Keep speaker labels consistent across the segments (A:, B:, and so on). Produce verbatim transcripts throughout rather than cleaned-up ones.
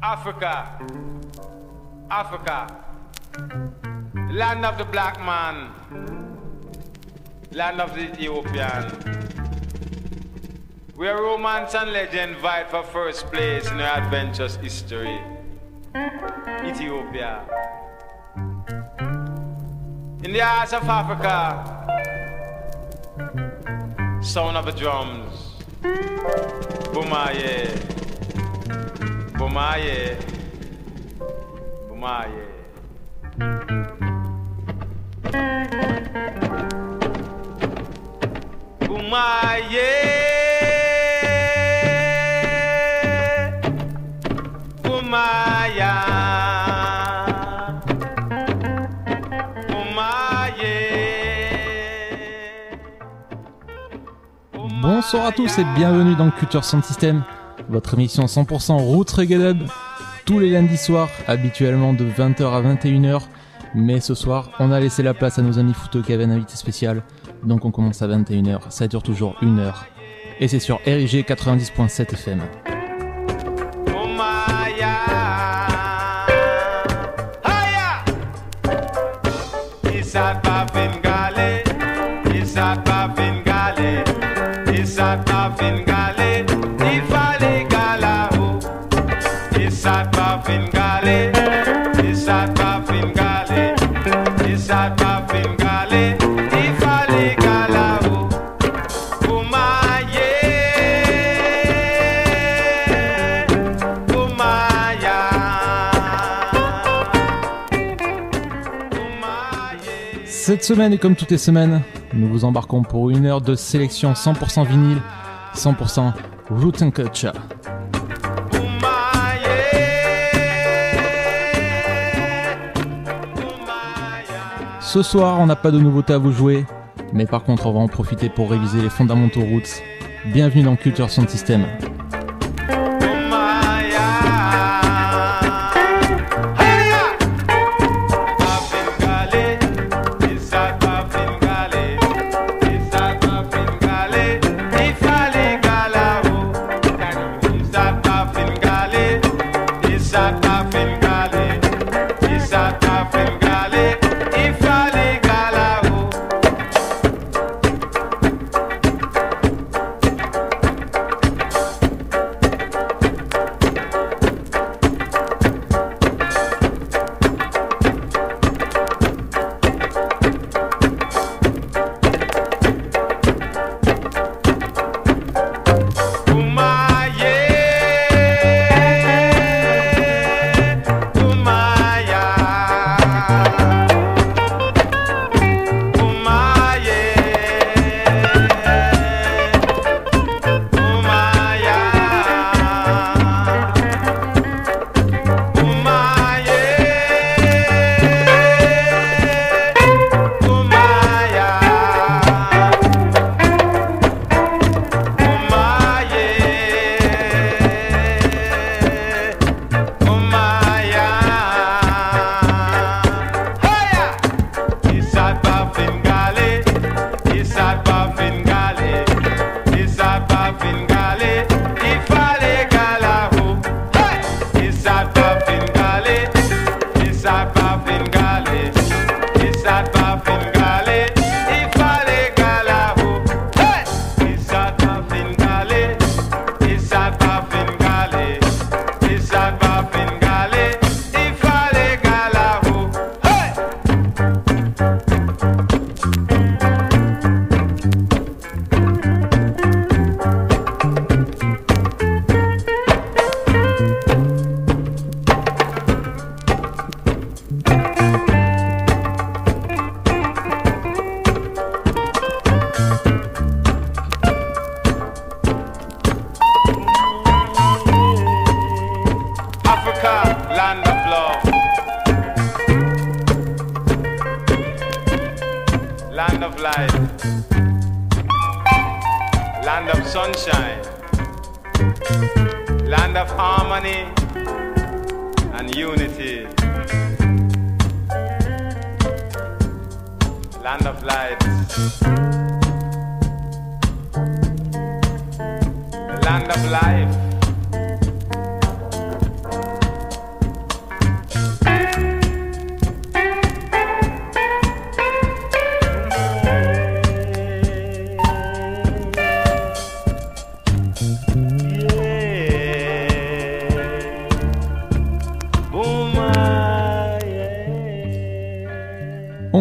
A: Africa, Africa, land of the black man, land of the Ethiopian, where romance and legend vied for first place in our adventurous history. Ethiopia. In the heart of Africa, sound of the drums. Bumaye, Bumaye, Bumaye. Bumaye, Bumaya, Bumaye.
B: Bonsoir à tous et bienvenue dans Culture Sound System, votre émission cent pour cent Roots Reggae Dub, tous les lundis soirs, habituellement de vingt heures à vingt et une heures, mais ce soir, on a laissé la place à nos amis Fouto qui avaient un invité spécial, donc on commence à vingt et une heures, ça dure toujours une heure, et c'est sur R I G quatre-vingt-dix point sept F M. Cette semaine et comme toutes les semaines, nous vous embarquons pour une heure de sélection cent pour cent vinyle, cent pour cent Root and Culture. Ce soir, on n'a pas de nouveautés à vous jouer, mais par contre, on va en profiter pour réviser les fondamentaux Roots. Bienvenue dans Culture Sound System.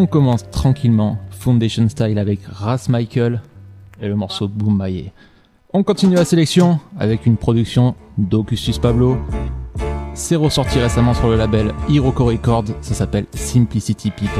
B: on commence tranquillement, Foundation Style avec Ras Michael et le morceau Boombaye. On continue la sélection avec une production d'Augustus Pablo. C'est ressorti récemment sur le label Hiroko Records, ça s'appelle Simplicity People.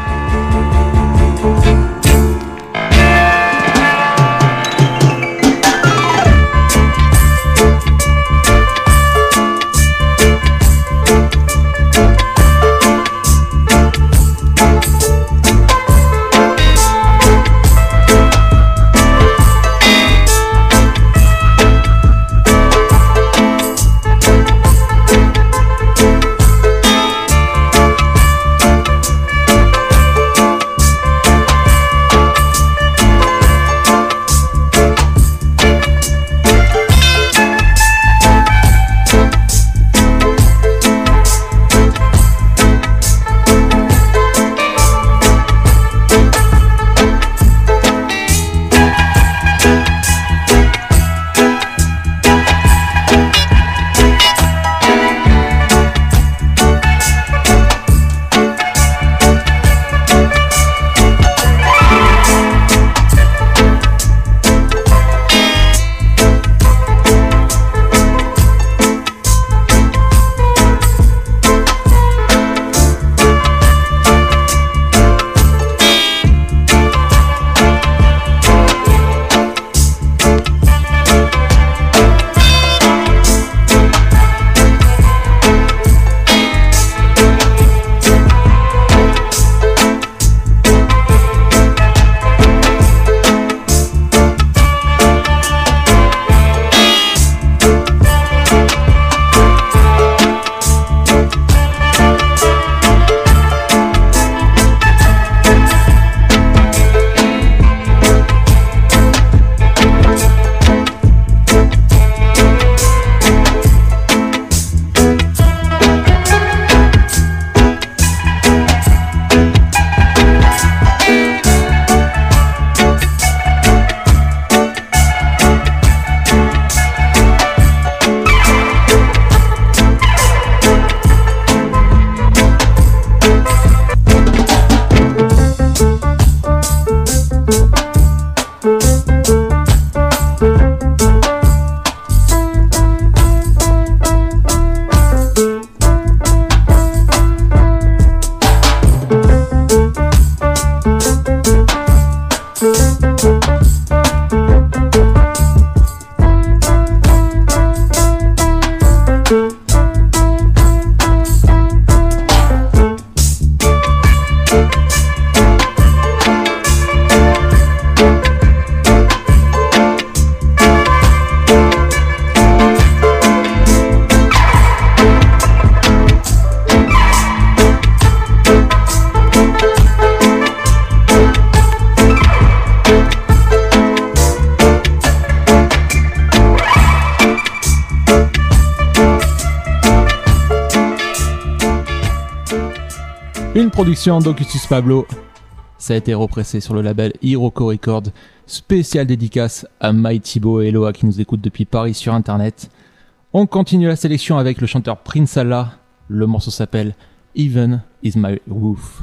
B: Une production d'Augustus Pablo, ça a été repressé sur le label Hiroko Records, spécial dédicace à Mighty Bo et Eloa qui nous écoutent depuis Paris sur internet. On continue la sélection avec le chanteur Prince Allah, le morceau s'appelle Even Is My Roof.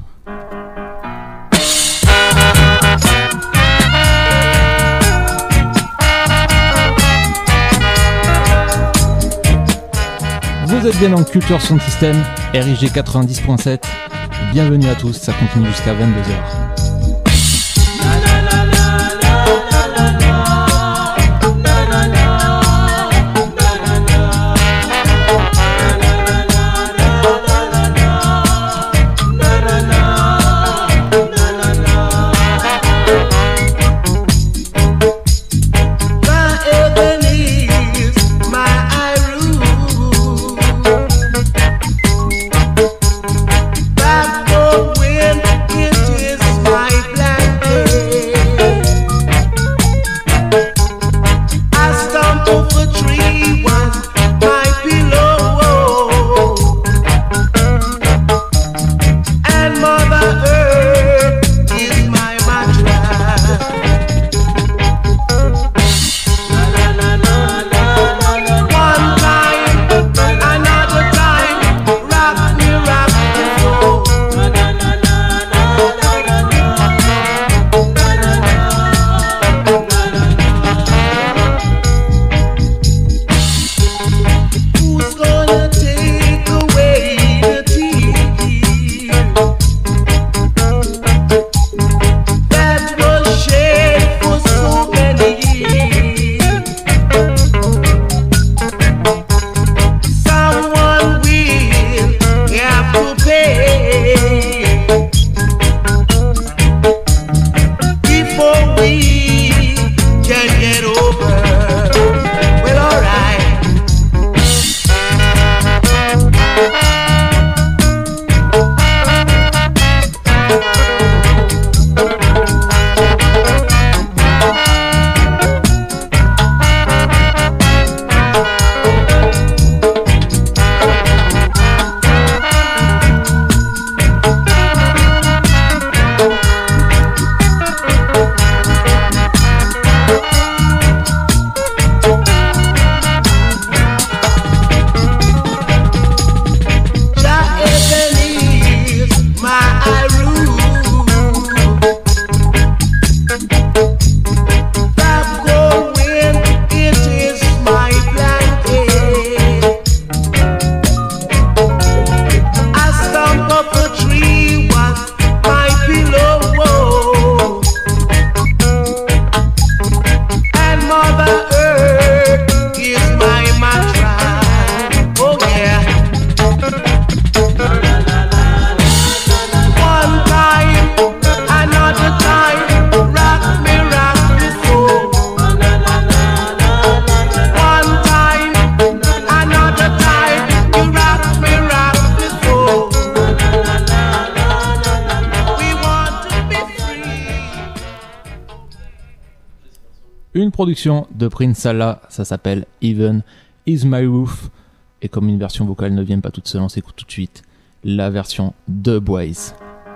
B: Vous êtes bien dans Culture Sound System, R I G quatre-vingt-dix point sept. Bienvenue à tous, ça continue jusqu'à vingt-deux heures.
C: When it is
B: Une production de Prince Allah, ça s'appelle Even Is My Roof. Et comme une version vocale ne vient pas toute seule, on s'écoute tout de suite la version de Boys.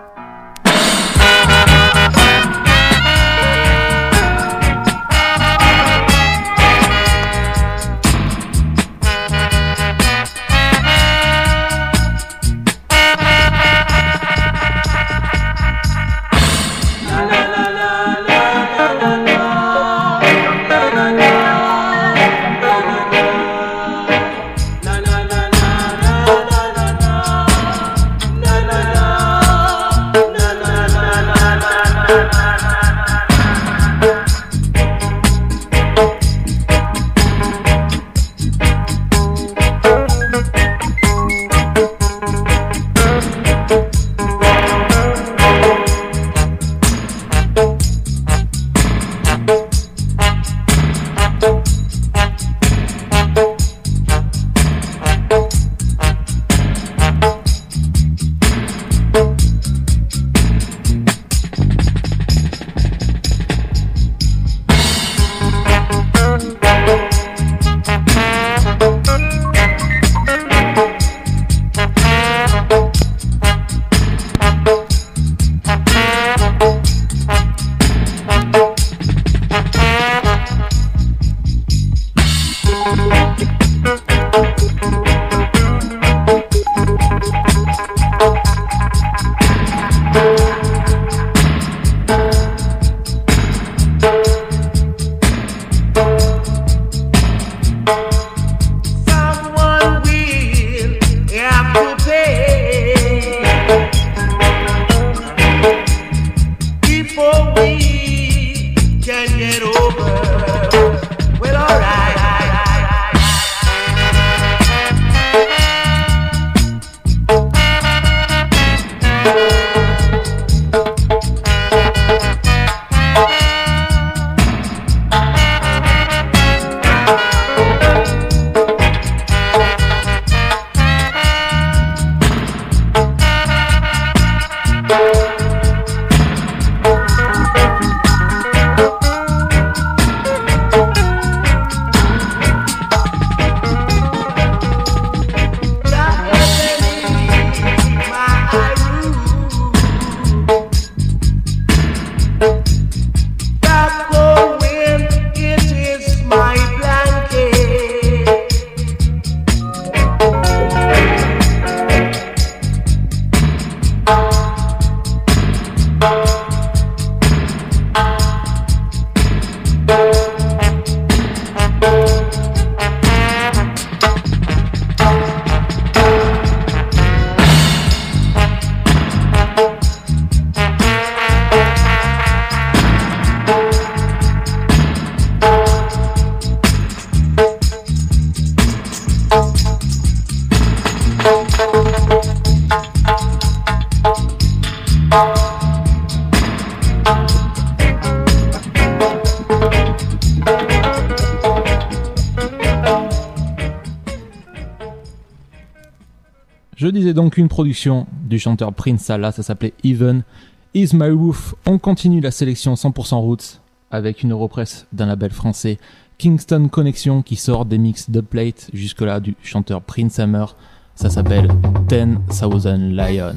B: Je disais donc une production du chanteur Prince Allah, ça s'appelait Even Is My Roof. On continue la sélection cent pour cent Roots avec une Europress d'un label français, Kingston Connection, qui sort des mix dubplate jusque-là du chanteur Prince Hammer. Ça s'appelle ten thousand Lion.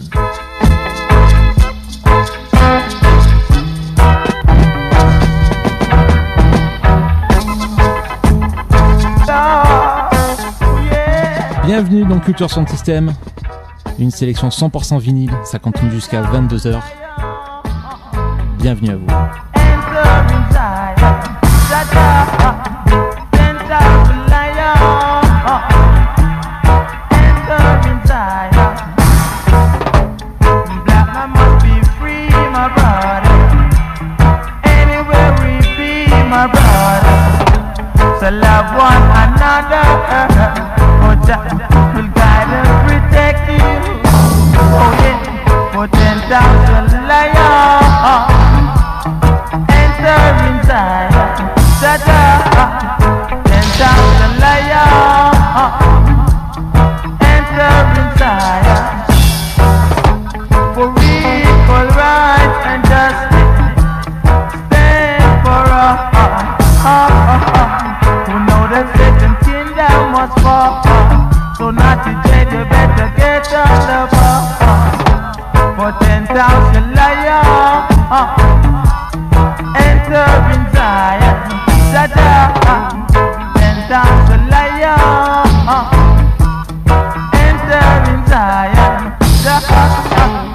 B: Bienvenue dans Culture Sound System, une sélection cent pour cent vinyle, ça continue jusqu'à vingt-deux heures. Bienvenue à vous.
C: So love one another, oh Jah will guide and protect you. Oh yeah, for ten thousand lions enter inside. Jah Jah, ten thousand lions enter inside. For equal rights and justice, stand for us. So naughty J, you better get on the ball. For ten thousand lions enter in Zion. Sada, ten thousand lions enter in Zion. Sada.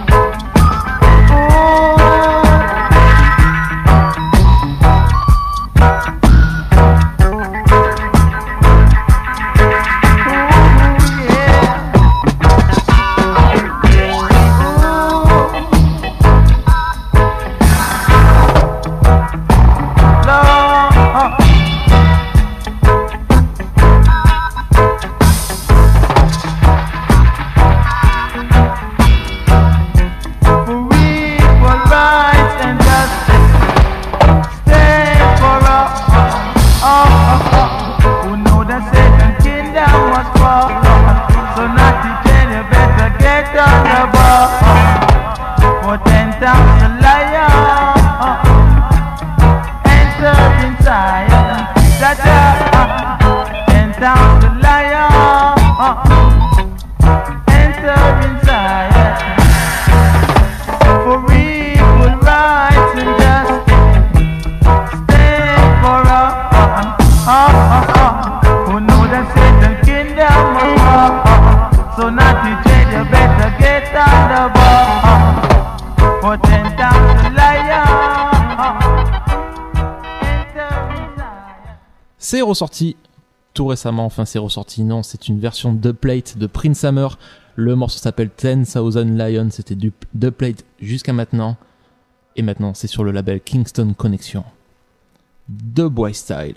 B: C'est ressorti tout récemment, enfin c'est ressorti, non, c'est une version dubplate de Prince Hammer. Le morceau s'appelle ten thousand Lions, c'était du dubplate jusqu'à maintenant. Et maintenant c'est sur le label Kingston Connection. Dubwise Style.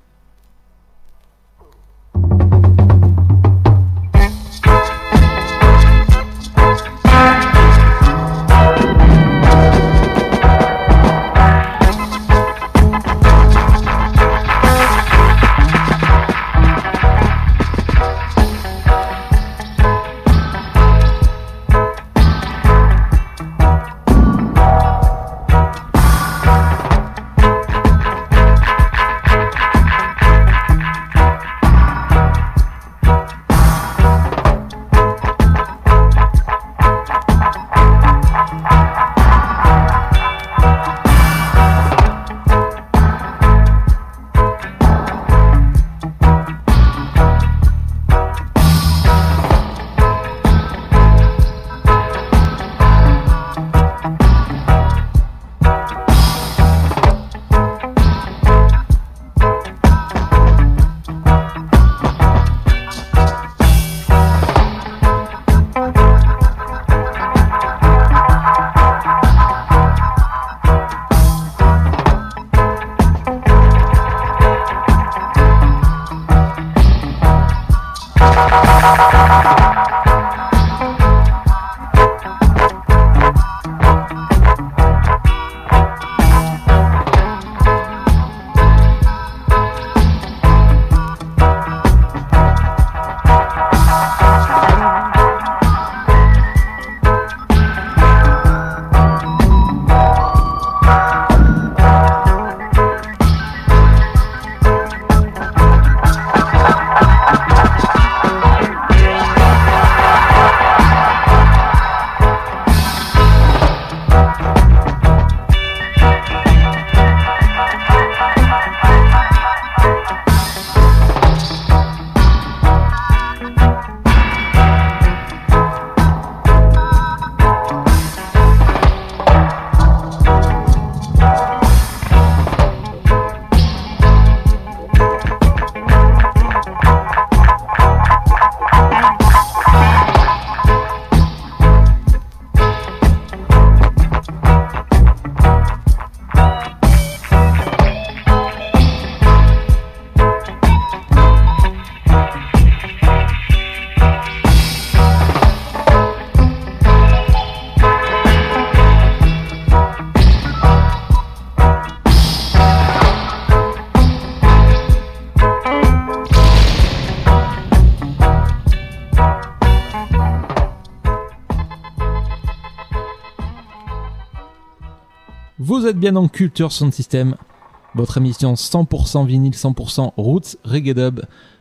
B: Vous êtes bien dans Culture Sound System, votre émission cent pour cent vinyle, cent pour cent roots reggae dub.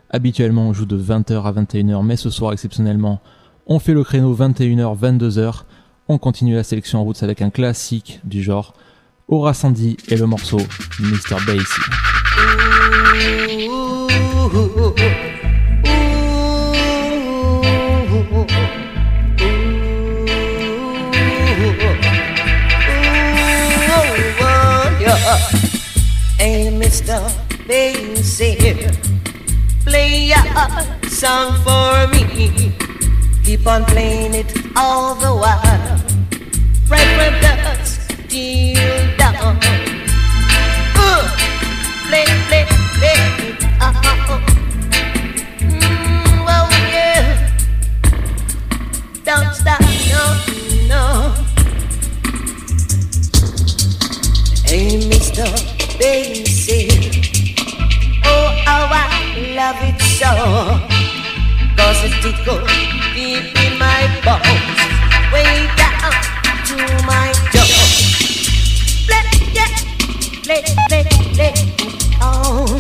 B: Habituellement, on joue de vingt heures à vingt et une heures, mais ce soir, exceptionnellement, on fait le créneau vingt et une heures, vingt-deux heures. On continue la sélection en route avec un classique du genre, Aura Sandy et le morceau mister Basie.
D: Hey, mister Basie, play a song for me. Keep on playing it all the while, right from dusk till dawn. Uh, play, play, play it all. Mm, well, yeah. Don't stop, no, no. Hey, mister Basie, oh, how I love it so, 'cause it tickles deep in my bones, way down to my jaw. Play, yeah, play, play, play it on.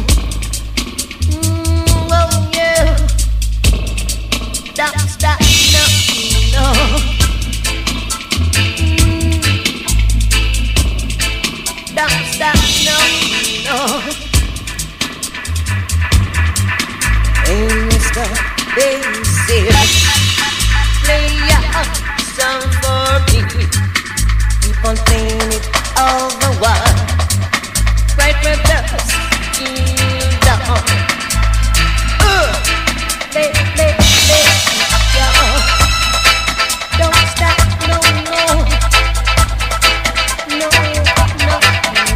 D: Mm, oh yeah, don't stop, no, no. Mm, don't stop, no, no. Hey, mister Basie, play a song for me. Keep on playing it all the while, right from dusk till dawn. Uh, play, play, play, y'all. Don't stop, no, no, no, no, no.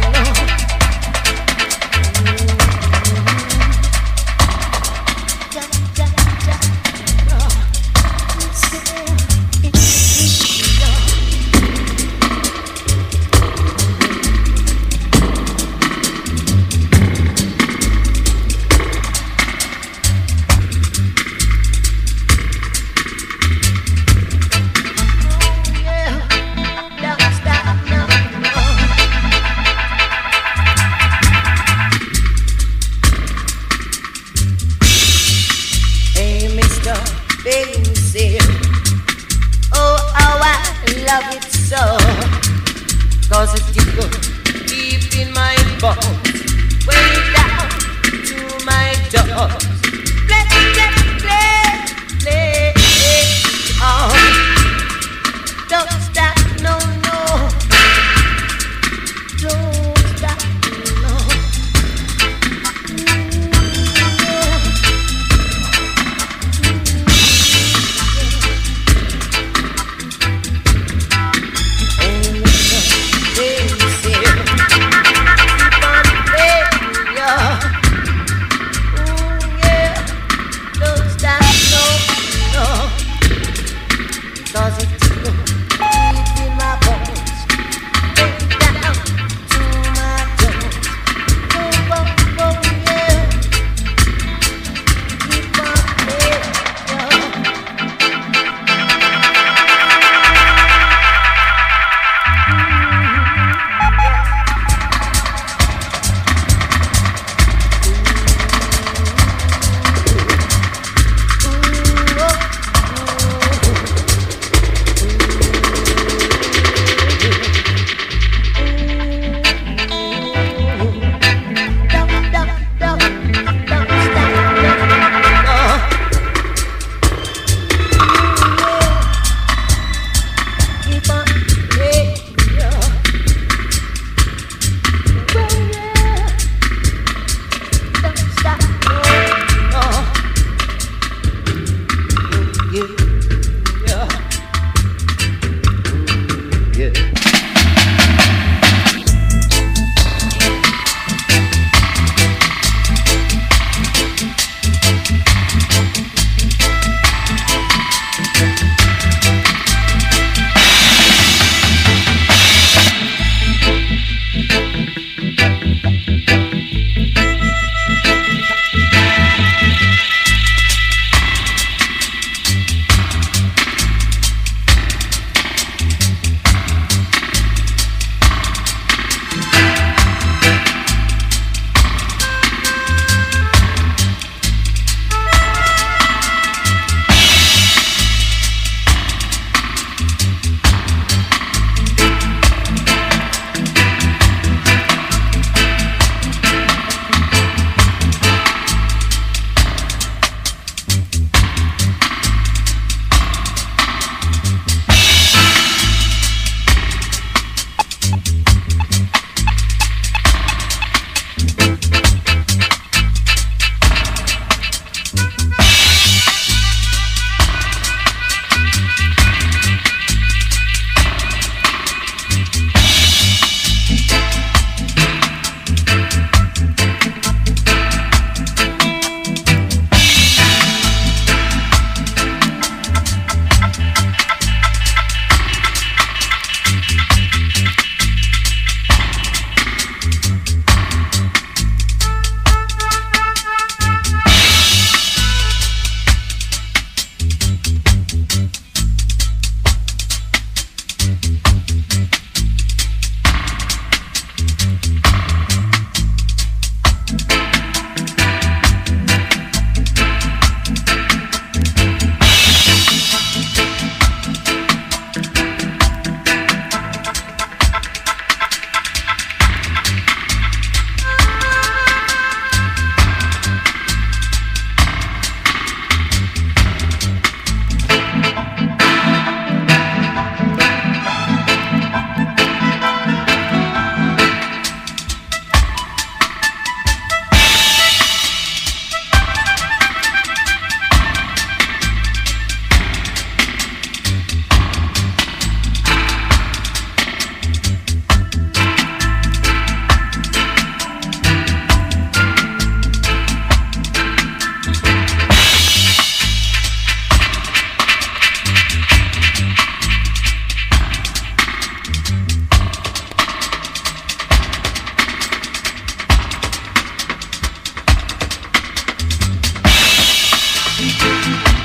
D: Basie, oh how I love it so, 'cause it tickles deep in my bones, way down to my jaws. Play, play, play, play, oh, don't stop, no, no, don't stop, no.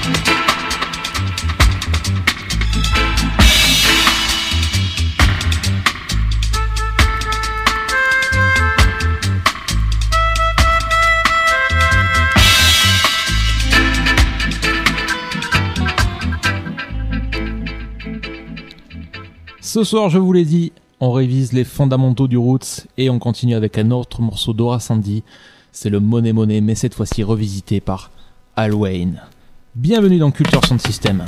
B: Ce soir, je vous l'ai dit, on révise les fondamentaux du roots et on continue avec un autre morceau d'Ora Sandy. C'est le Money Money, mais cette fois-ci revisité par Al Wayne. Bienvenue dans Culture Sound System.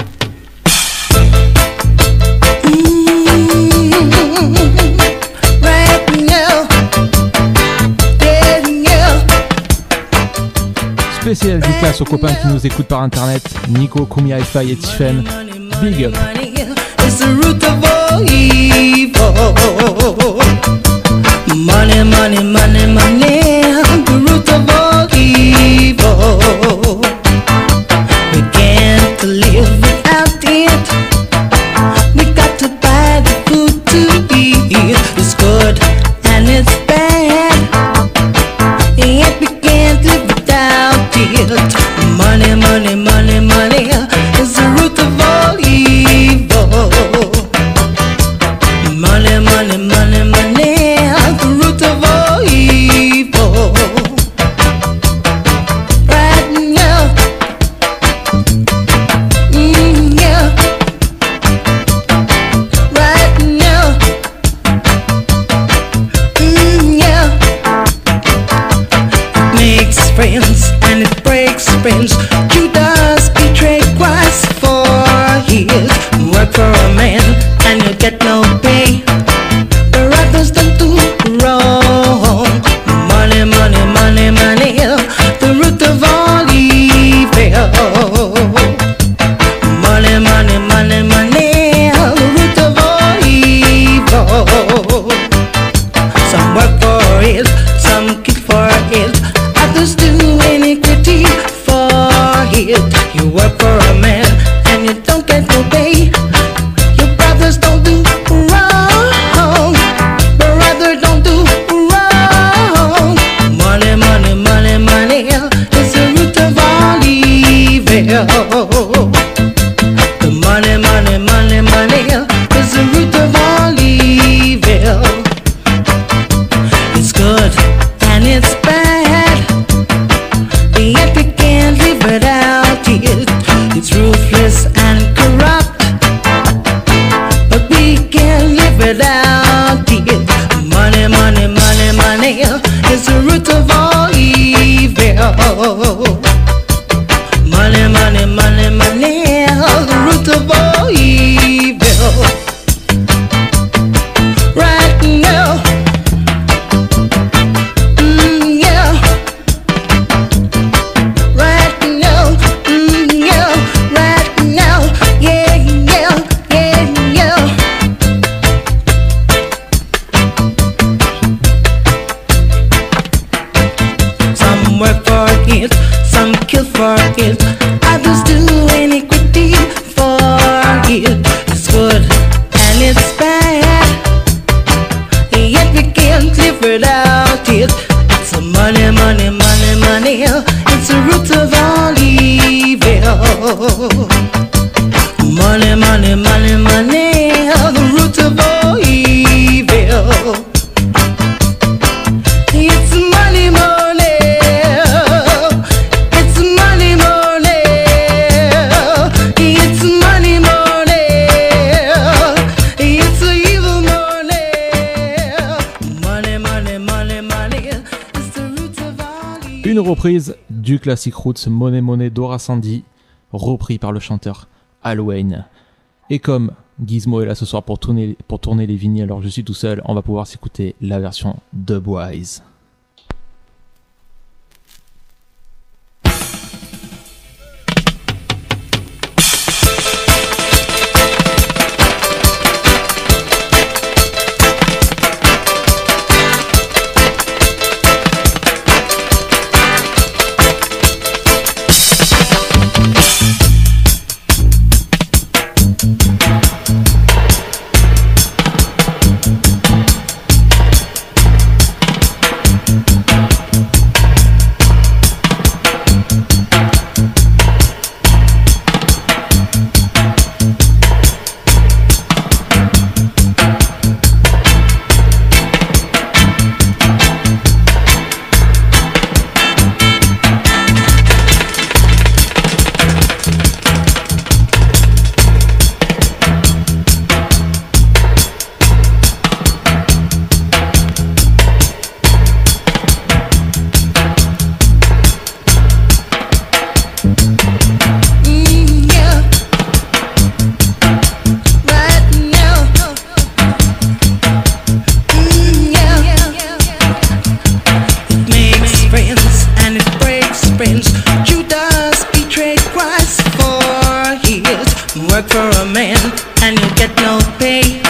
B: Spécial dédicace aux copains qui nous écoutent par internet, Nico, Kumi Hi-Fi et Tiffen. Big up.
E: It's the root of all evil. Money, money, money, money, the root of all evil. We can't live without it. We got to buy the food to eat. It's good and it's bad, yet we can't live without it. Money, money, money, money is the root of all evil. Money, money, money, money, the root of all evil. Right now, mm, yeah. Right now, mm, yeah. It makes friends and it breaks friends. Judas betrayed Christ for his work for a man, and you get no pay. The others don't do wrong. Money, money, money, money, the root of all evil. Money, money, money, money, the root of all evil. Some work for it, some kill for it, others do iniquity for it. You work for a man and you don't get no pay. Your brothers don't do wrong. Brother don't do wrong. Money, money, money, money is the root of all evil. The money, money, money, money is the root of all evil. It's good and it's bad, yet we can't live without it. It's ruthless and corrupt, but we can't live without it. Money, money, money, money is the root of all evil. Money, money, money, money, the root of all evil. Right now, mm, yeah. Right now, mm, yeah. Right now, yeah, yeah, yeah, yeah. Some work for it, some kill for it, others do iniquity for it. It's good and it's bad, yet we can't live without it. It's a money, money, money, money, it's the root of all evil. Money, money, money, money, the root of all evil. It's money, money, it's money, money, it's money, money, it's evil money. Money, money, money, money, it's the root of all evil.
B: Une reprise du classique roots Money Money d'Ora Sandy, repris par le chanteur Al Wayne. Et comme Gizmo est là ce soir pour tourner, pour tourner les vinyles alors que je suis tout seul, on va pouvoir s'écouter la version Dubwise.
E: is work for a man and you get no pay.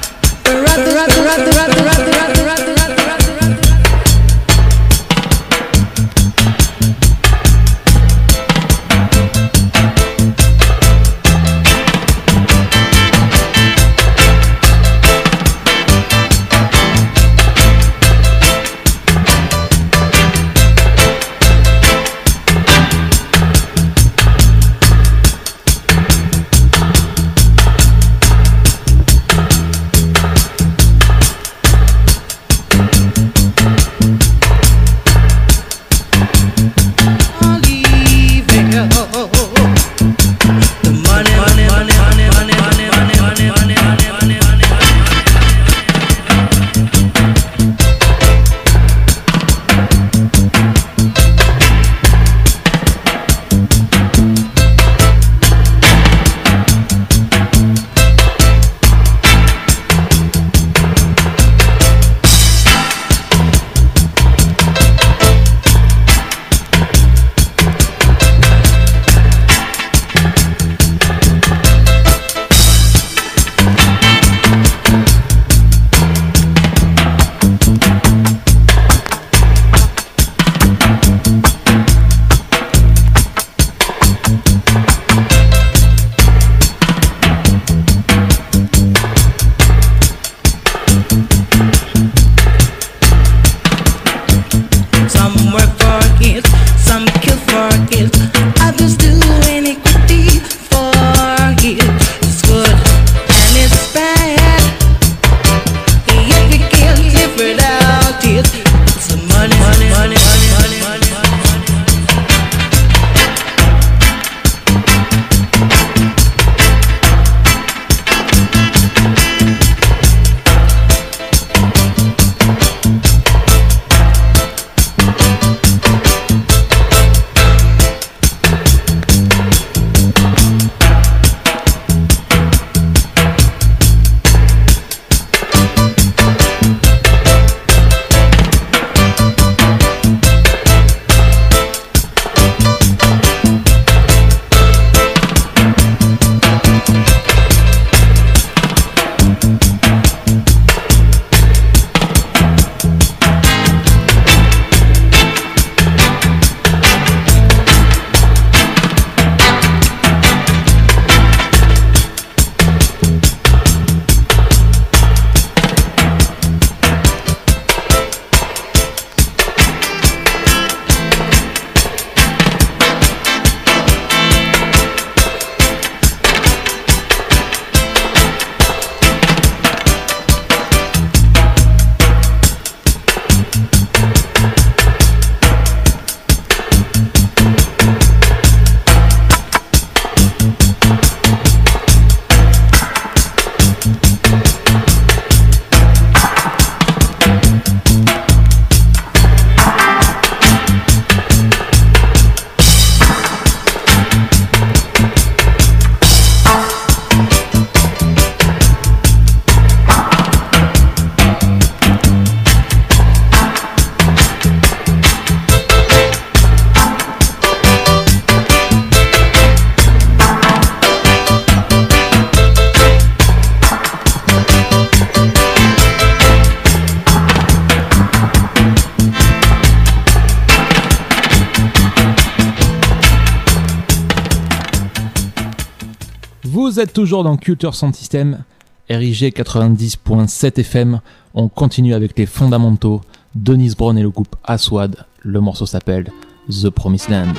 B: Vous êtes toujours dans Culture Sound System, R I G quatre-vingt-dix point sept F M. On continue avec les fondamentaux. Dennis Brown et le groupe Aswad. Le morceau s'appelle The Promised Land.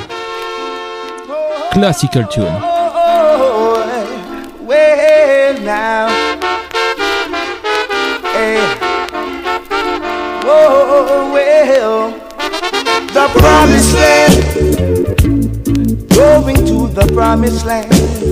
B: Classical tune.
C: Oh, well now, hey, oh well, the promised land, going to the promised land.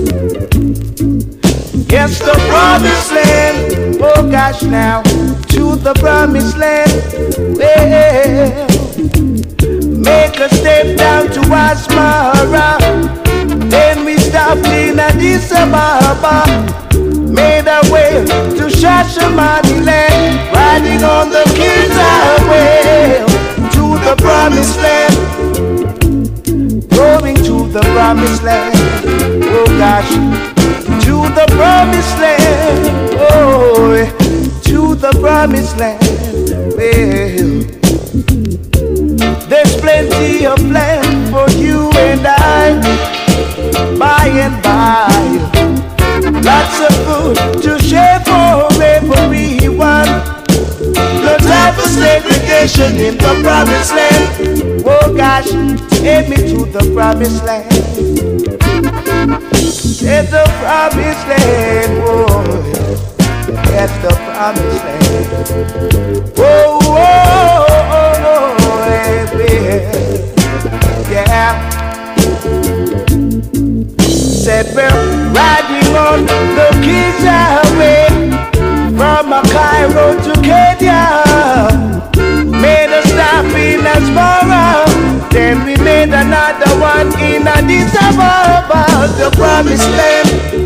C: Yes, the promised land, oh gosh now, to the promised land. Well, make a step down to Asmara, then we stopped in Addis Ababa, made our way to Shashamani land, riding on the King's Highway to the promised land, going to the promised land. Oh gosh gosh, to the promised land. Oh, to the promised land. Well, there's plenty of land for you and I, by and by. Lots of food to share for everyone. No time for segregation in the promised land. Oh gosh, take me to the promised land. It's the promised land, oh, that's the promised land. Oh, oh, oh, oh, yeah. Said we're riding on the King's Highway from Cairo to Kenya. Made a stop in Asmara, then we made another one in Addis Ababa. The promised land,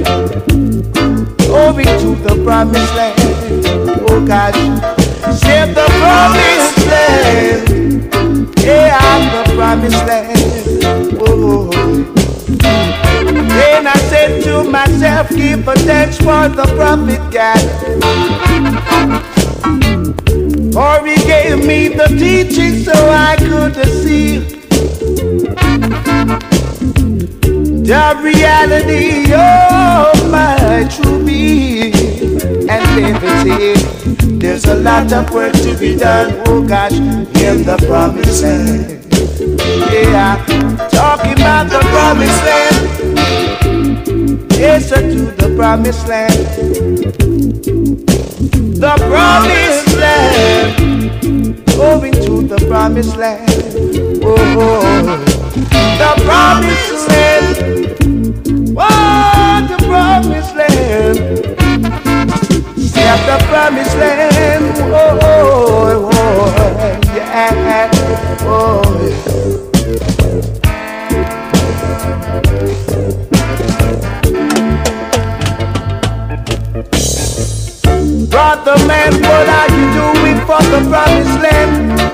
C: over to the promised land. Oh gosh, save the promised land. Yeah, I'm the promised land. Oh. Then I said to myself, give a thanks for the prophet God, for he gave me the teaching so I could see the reality of my true being and liberty. There's a lot of work to be done, oh gosh, in the promised land. Yeah, talking about the promised land. Yes, to the promised land. The promised land. Going to the promised land. Oh, oh. The promised land. Oh, the promised land. Yeah, the promised land. Oh, oh, oh, yeah. Oh, yeah. Brother man, what are you doing for the promised land?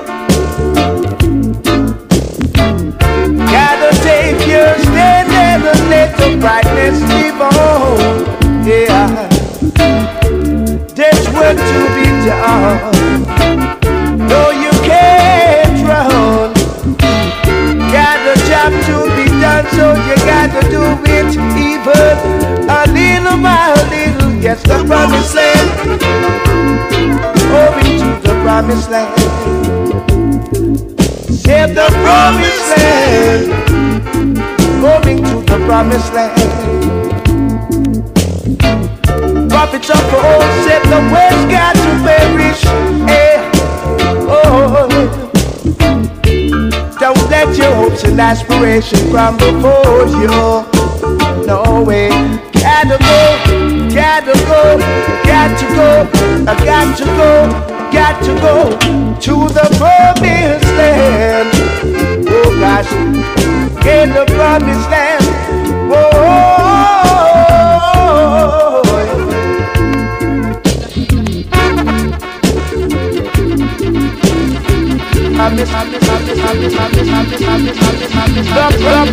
C: Gotta take your stand and let the brightness live on. Yeah, there's work to be done. No, you can't run. Got a job to be done, so you gotta do it even a little by a little. Yes, the promised land. Going to the promised land. Save the promised land. Going to the promised land. Prophets of old said the west got to perish. Hey, oh, don't let your hopes and aspirations crumble before you. No way. Gotta go, gotta go, got to go, I got to go, got to go to the promised land. Oh gosh, in the promised land. Whoa. I miss, I miss, I miss, I miss, I miss, I miss, I miss, I miss, I miss, I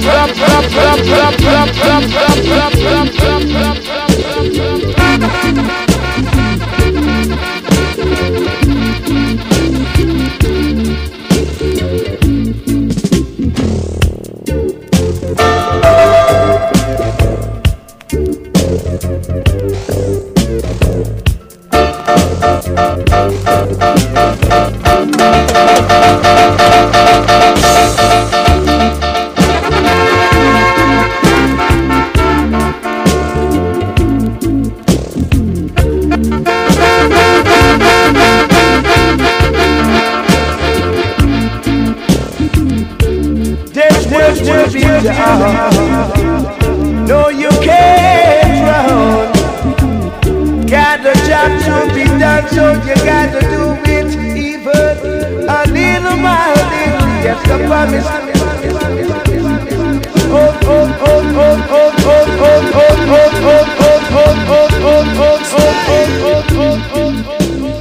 C: no, you can't run. Got a job to be done, so you gotta do it even a little by a little. Yes, the promise. Oh, oh, oh, oh, oh, oh, oh, oh, oh, oh, oh, oh, oh, oh.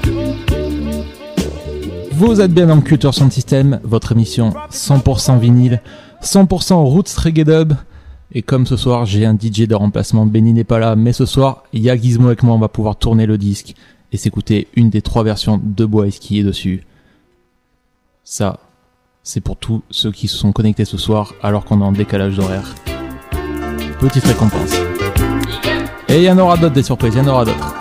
B: Vous êtes bien dans Culture Sound System, votre émission cent pour cent vinyle, cent pour cent roots reggae dub. Et comme ce soir j'ai un D J de remplacement, Benny n'est pas là, mais ce soir il y a Gizmo avec moi, on va pouvoir tourner le disque et s'écouter une des trois versions de Bois qui est dessus. Ça, c'est pour tous ceux qui se sont connectés ce soir alors qu'on est en décalage d'horaire. Petite récompense. Et il y en aura d'autres, des surprises, il y en aura d'autres.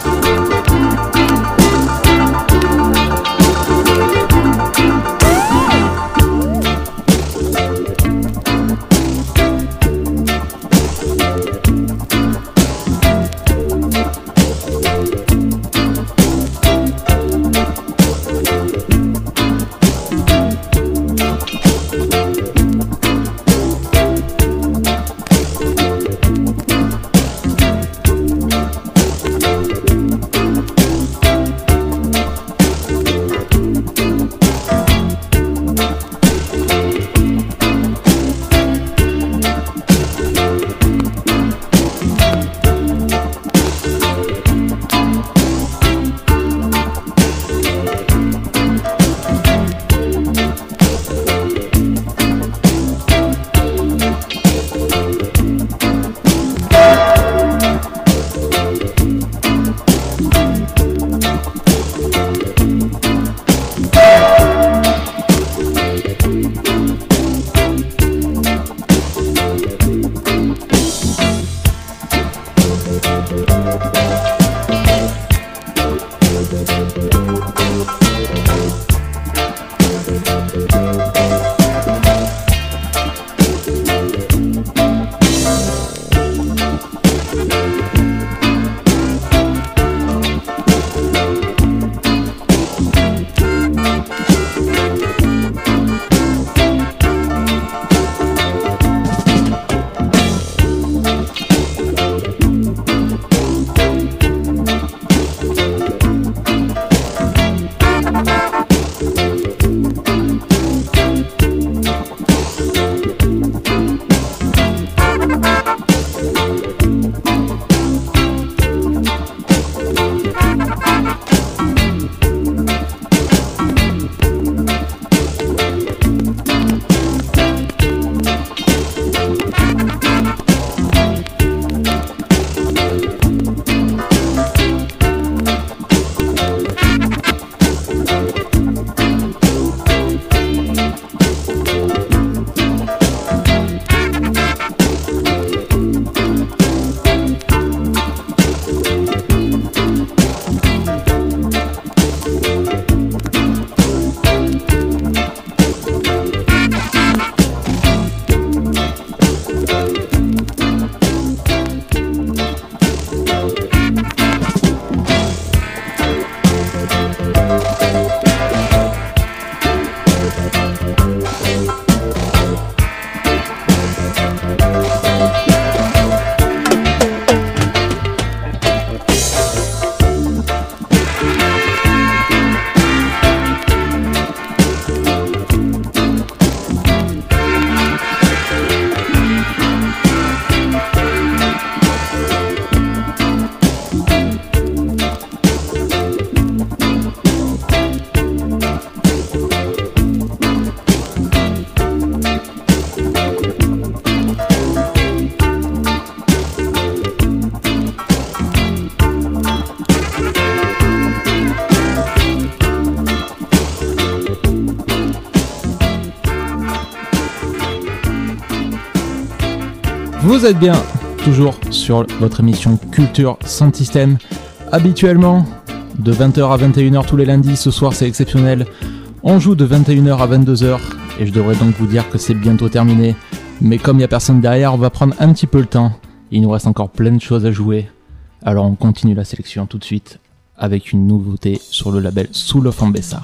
B: Vous êtes bien toujours sur votre émission Culture Sound System. Habituellement, de vingt heures à vingt et une heures tous les lundis. Ce soir, c'est exceptionnel. On joue de vingt et une heures à vingt-deux heures. Et je devrais donc vous dire que c'est bientôt terminé. Mais comme il n'y a personne derrière, on va prendre un petit peu le temps. Il nous reste encore plein de choses à jouer. Alors on continue la sélection tout de suite avec une nouveauté sur le label Soul of Ambessa.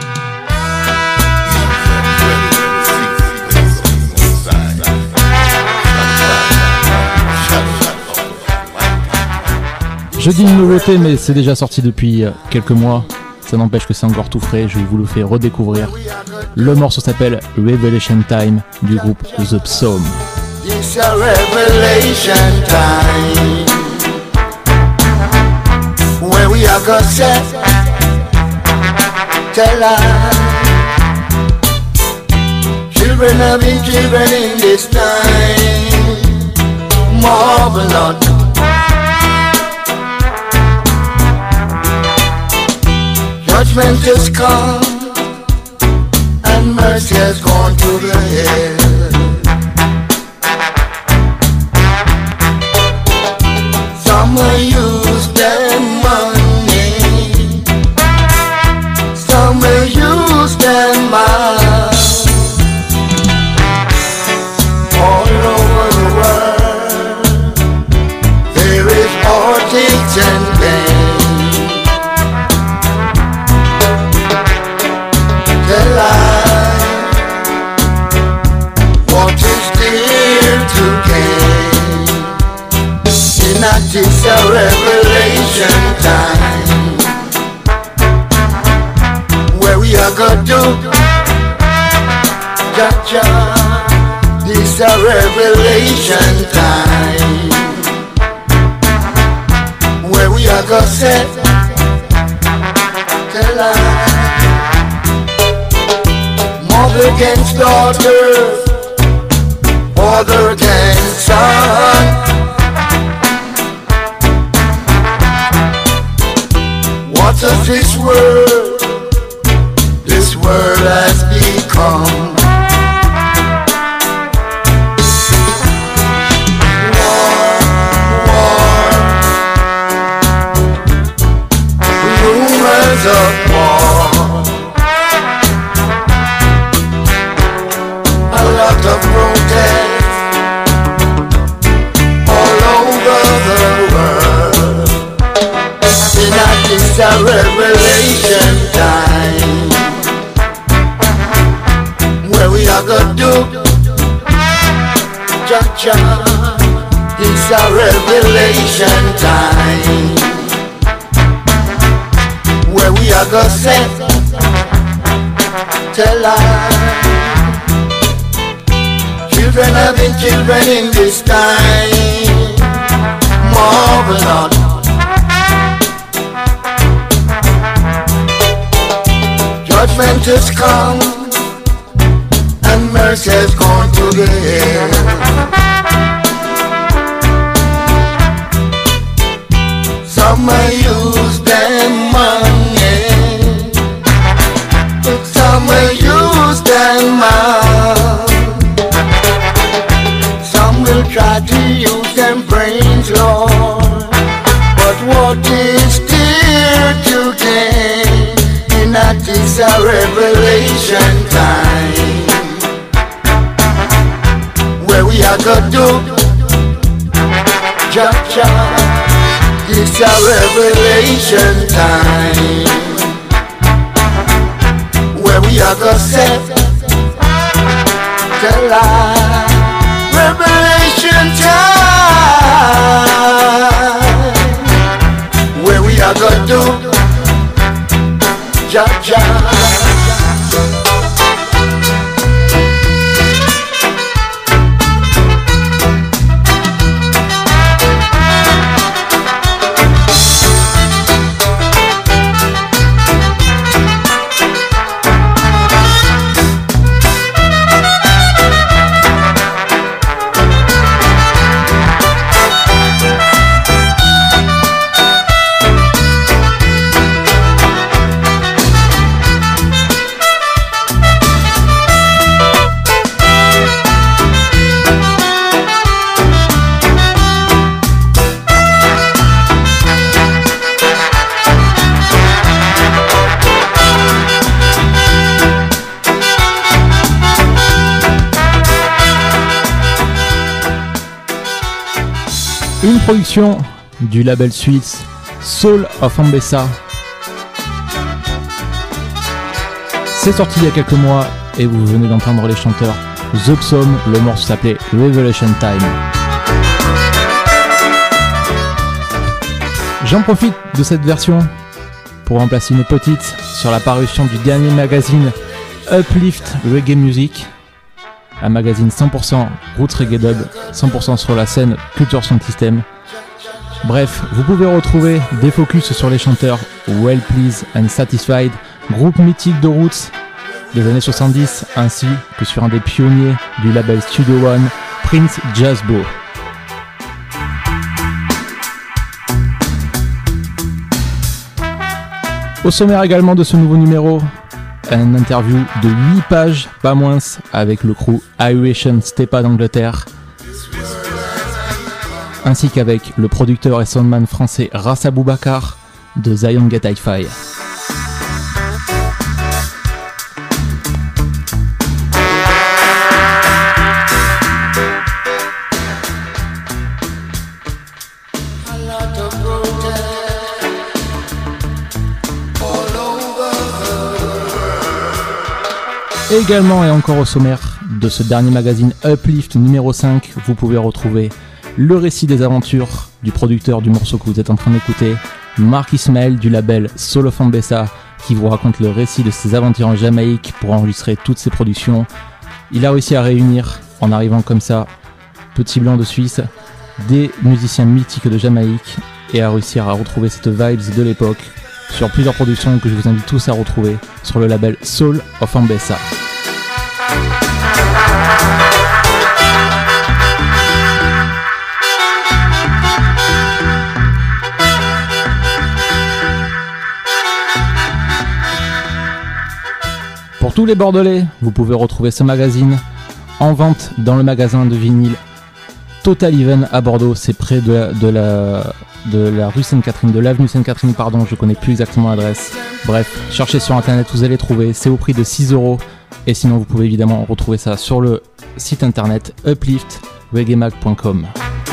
B: Je dis une nouveauté, mais c'est déjà sorti depuis quelques mois. Ça n'empêche que c'est encore tout frais, je vous le fais redécouvrir. Le morceau s'appelle Revelation Time du groupe The Psalm.
C: It's a revelation time where we are gonna set tell us children of the children in this time marvel not. Judgment has come and mercy has gone to the hill. Some will use their money, some will use their mind. All over the world there is heartache and pain. The life, what is dear to gain? In that is a revelation time, where we are going to Jaja. This a revelation time, where we are going to set the light. Mother against daughter, father against son. What of this world, this world has become. Of war, a lot of protest all over the world. And that is a revelation time, where we are going to Jaja. It's a revelation time, where we are gonna set the light. Children having children in this time, marvel not. Judgment has come and mercy has gone to the hill. Some may use their money, some will use their mouth, some will try to use them brains, Lord. But what is dear to gain? In that is a revelation time, where we are going to Jaja. It's a revelation time, where we are gonna set the light. Revelation time, where we are gonna do Jaja.
B: Une production du label suisse Soul of Ambessa. C'est sorti il y a quelques mois et vous venez d'entendre les chanteurs The Psalm, le morceau s'appelait Revelation Time. J'en profite de cette version pour en placer une petite sur la parution du dernier magazine Uplift Reggae Music, un magazine cent pour cent roots reggae dub, cent pour cent sur la scène Culture Sound System. Bref, vous pouvez retrouver des focus sur les chanteurs Well Pleased and Satisfied, groupe mythique de roots des années soixante-dix, ainsi que sur un des pionniers du label Studio One, Prince Jazzbo. Au sommaire également de ce nouveau numéro, un interview de huit pages, pas moins, avec le crew Iration Stepa d'Angleterre, ainsi qu'avec le producteur et soundman français Ras Aboubakar de Zion Get Hi-Fi. Également et encore au sommaire de ce dernier magazine Uplift numéro cinq, vous pouvez retrouver le récit des aventures du producteur du morceau que vous êtes en train d'écouter, Mark Ismail du label Soul of Ambessa, qui vous raconte le récit de ses aventures en Jamaïque pour enregistrer toutes ses productions. Il a réussi à réunir, en arrivant comme ça, petit blanc de Suisse, des musiciens mythiques de Jamaïque et a réussi à retrouver cette vibes de l'époque sur plusieurs productions que je vous invite tous à retrouver sur le label Soul of Ambessa. Pour tous les Bordelais, vous pouvez retrouver ce magazine en vente dans le magasin de vinyle Total Even à Bordeaux. C'est près de la, de la, de la rue Sainte-Catherine, de l'avenue Sainte-Catherine, pardon, je connais plus exactement l'adresse. Bref, cherchez sur internet, vous allez trouver, c'est au prix de six euros. Et sinon, vous pouvez évidemment retrouver ça sur le site internet uplift reggae mag point com.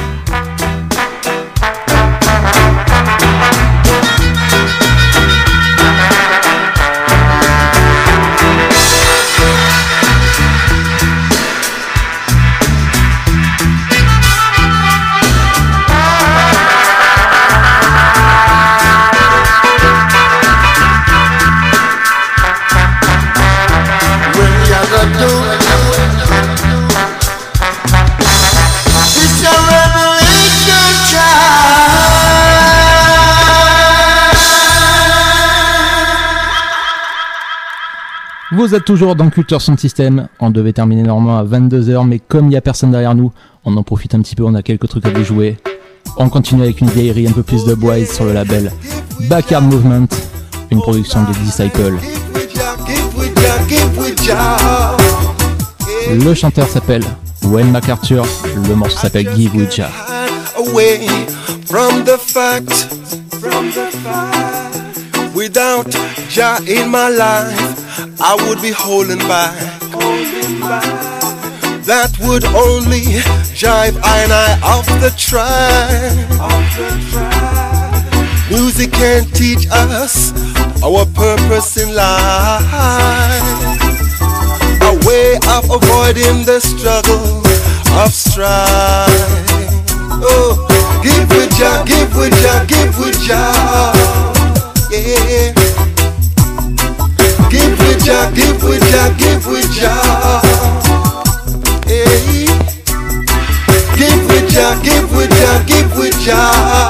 B: Vous êtes toujours dans Culture Sound System, on devait terminer normalement à vingt-deux heures, mais comme il n'y a personne derrière nous, on en profite un petit peu, on a quelques trucs à vous jouer. On continue avec une vieillerie, un peu plus de boys sur le label Backyard Movement, une production de Disciple. Le chanteur s'appelle Wayne MacArthur, le morceau s'appelle Give With Jah.
F: Without Jah in my life, I would be holding back. That would only jive I and I off the track. Music can teach us our purpose in life, a way of avoiding the struggle of strife. Oh, give with Jah, give with Jah, give with Jah. Yeah. Give with Jah, give with Jah, give with Jah. Hey. Give with Jah, give with Jah, give with Jah.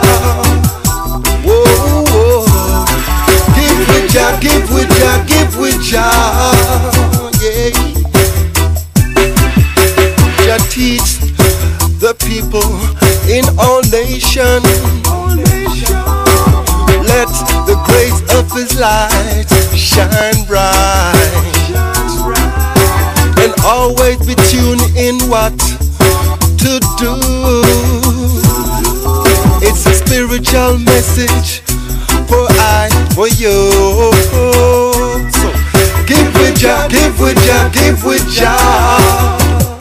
F: Whoa, whoa. Give with Jah, give with Jah, give with Jah. Yeah. Jah teach the people in all nations. Let the grace of His light shine bright, and always be tuned in what to do. It's a spiritual message for I, for you. So give with Jah, give with Jah, give with Jah.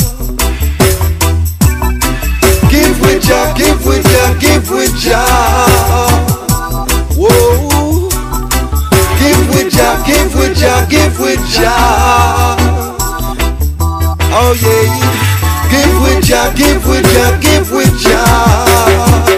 F: Give with Jah, give with Jah, give with Jah. Whoa, give with Jah, give with Jah, give with Jah. Oh yeah, give with Jah, give with Jah, give with Jah.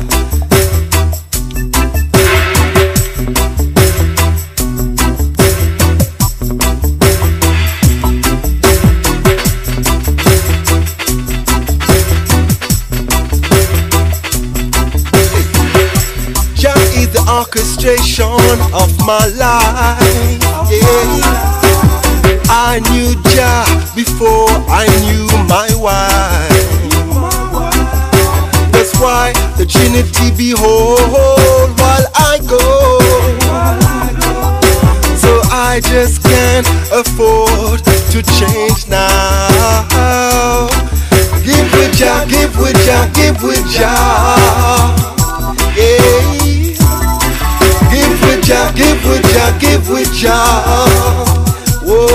F: Orchestration of my life, yeah. I knew Jah before I knew my wife. That's why the Trinity behold while I go. I just can't afford to change now. Give with ya, give with ya, give with ya. Yeah. Give with ya, give with ya, give with ya. Whoa.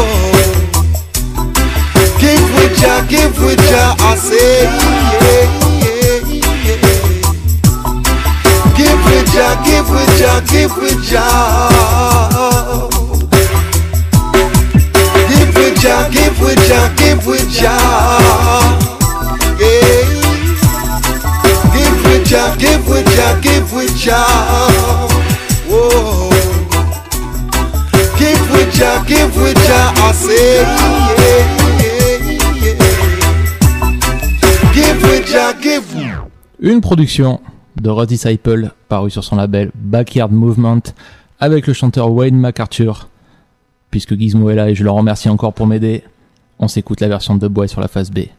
F: Give with ya, give with ya. I say yeah, yeah, yeah. Give with ya, give with ya, give with ya. Give with ya, give with ya, give with ya. Yeah. Give with ya, give with ya, give with ya. Whoa. Give with ya, give with ya. I say yeah, yeah, yeah. Give with ya, give.
B: Une production de Russ Disciple parue sur son label Backyard Movement avec le chanteur Wayne MacArthur. Puisque Gizmo est là et je le remercie encore pour m'aider, on s'écoute la version de Boy sur la face B.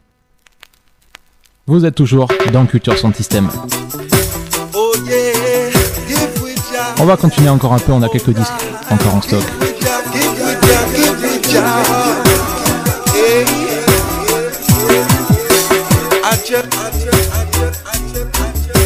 B: Vous êtes toujours dans Culture Sound System.
F: Oh yeah, give with ya.
B: On va continuer encore un peu, on a quelques disques encore en stock.
F: Give with ya, give with ya, give with ya. Yeah, yeah, yeah. I just, I just, I just, I just, I just, I just.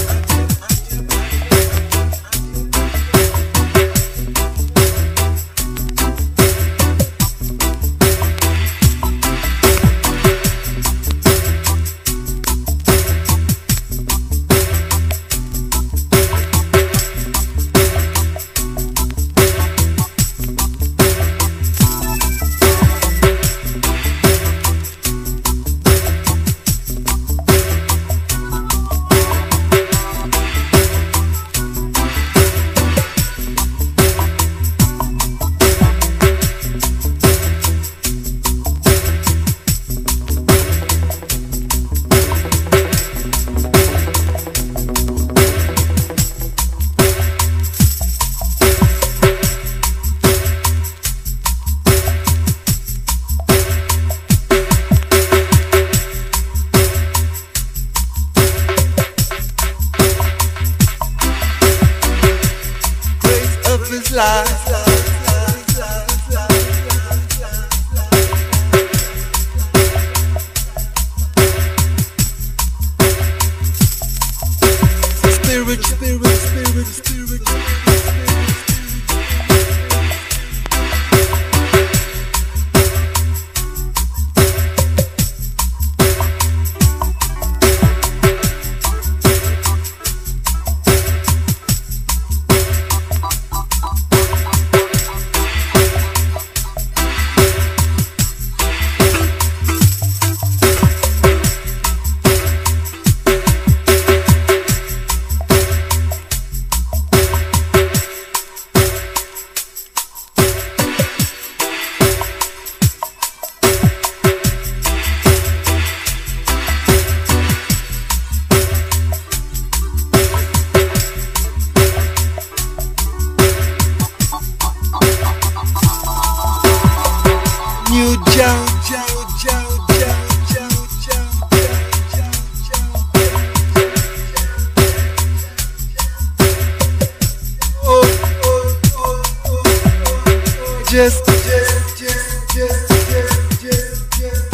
F: Just, just, just, just, just, just, just.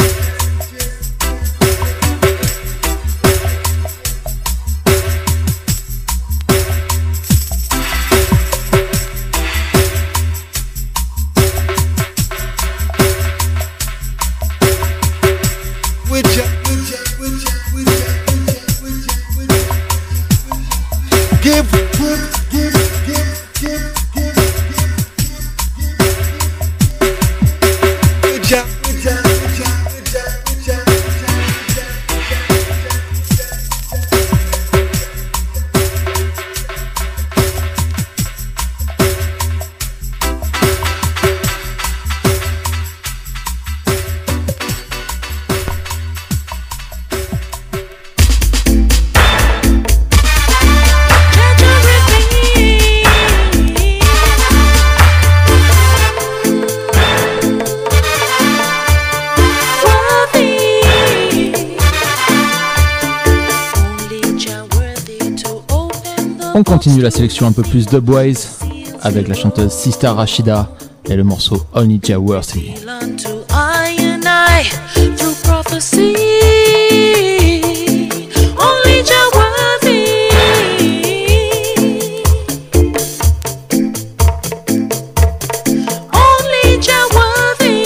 F: With ya, with ya, with ya, with ya, with ya, with ya, with ya. Give, give, give, give, give, give.
B: On continue la sélection un peu plus dubwise avec la chanteuse Sister Rashida et le morceau Only Jah Worthy.
G: Only Jah worthy. Only Jah worthy.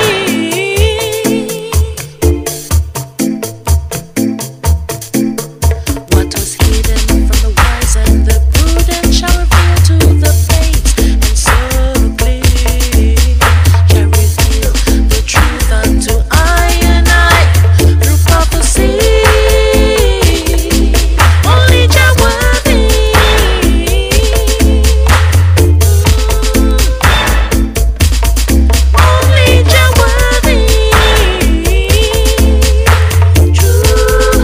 G: What was hidden from the wise and the prudent shall reveal to the faint, and so clear shall reveal the truth unto I and I through prophecy. Only Jah worthy. Only Jah worthy. True.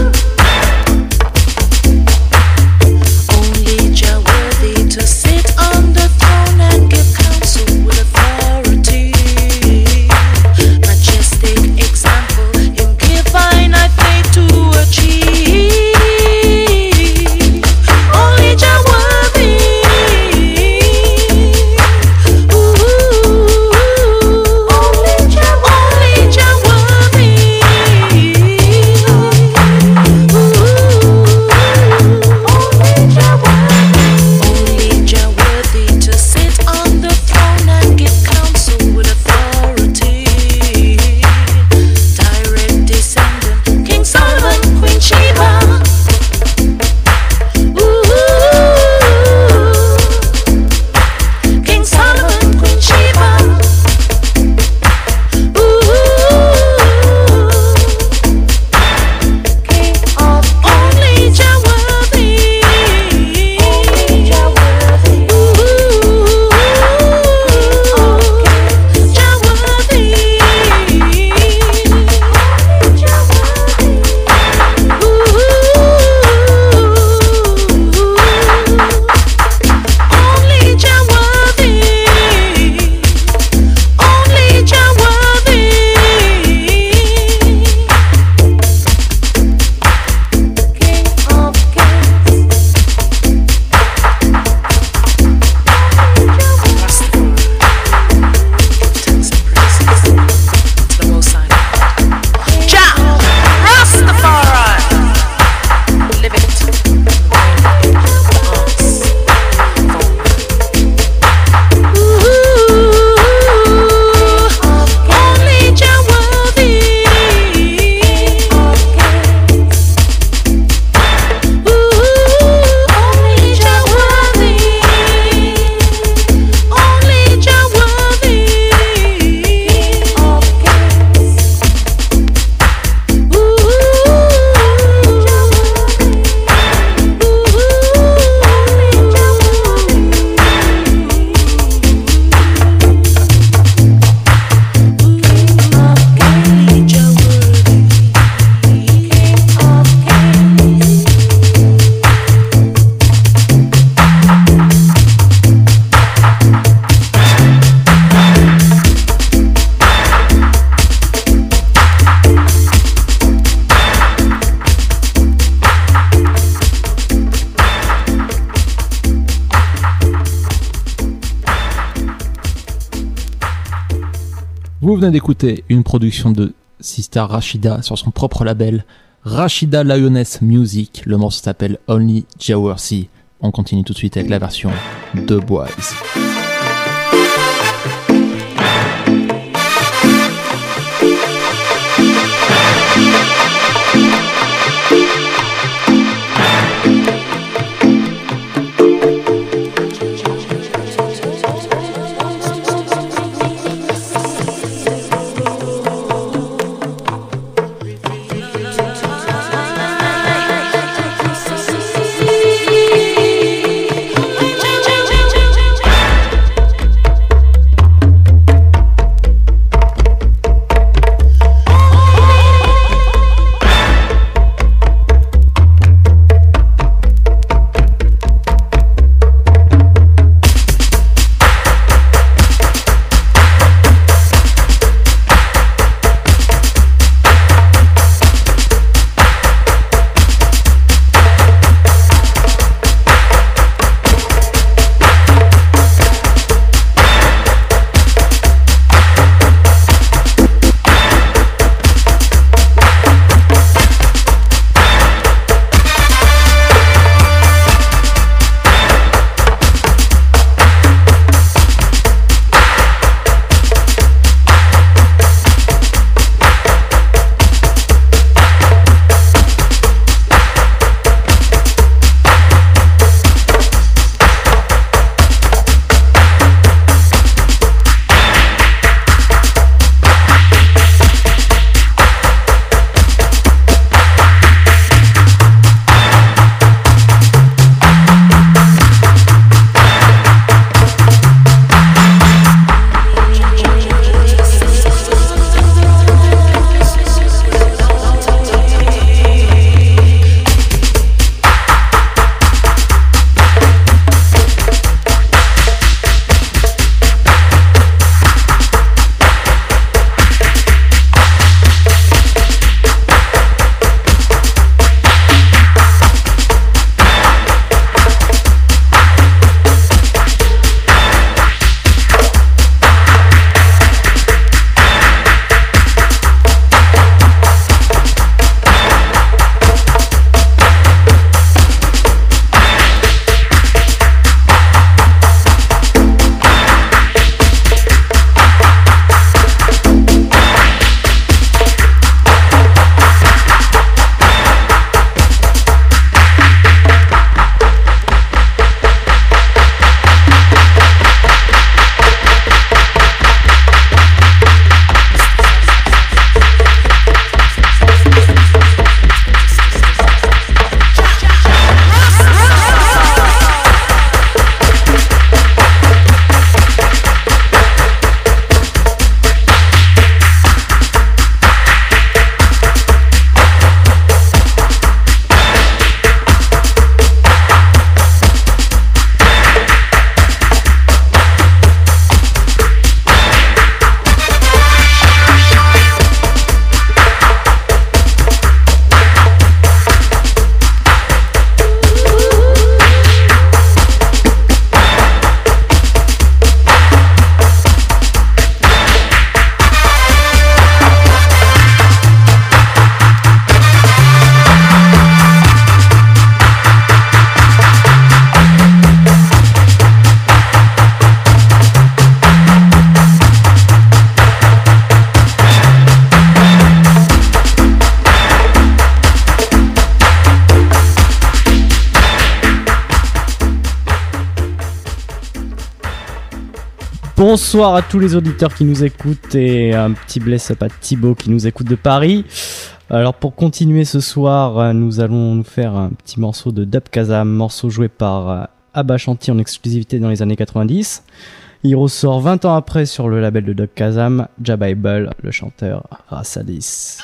G: Only Jah worthy to sit on the throne and give counsel with authority. Majestic example, him give finite faith to achieve. Only Jah worthy. Ooh, only Jah, only Jah worthy. Ooh, only Jah worthy. Only Jah worthy to sit on the throne and give counsel with authority. Direct descendant, King Solomon, Queen Sheba. Ooh, King Solomon, Queen Sheba. Ooh, King of only Jah worthy. Only Jah worthy. Ooh, Jah worthy. Jah worthy. Only Jah worthy. Only Jah worthy. King of kings. Jah Rastafari. Live it. Only Jah worthy. Only Jah worthy. Only Jah worthy.
B: Vous venez d'écouter une production de Sister Rachida sur son propre label Rachida Lioness Music. Le morceau s'appelle Only Jah Worthy. On continue tout de suite avec la version de Boys.
H: Bonsoir à tous les auditeurs qui nous écoutent et un petit bless up à Thibaut qui nous écoute de Paris. Alors pour continuer ce soir, nous allons nous faire un petit morceau de Dub Kazam, morceau joué par Abba Shanti en exclusivité dans les années quatre-vingt-dix. Il ressort vingt ans après sur le label de Dub Kazam, Jah Bible, le chanteur Rassadis.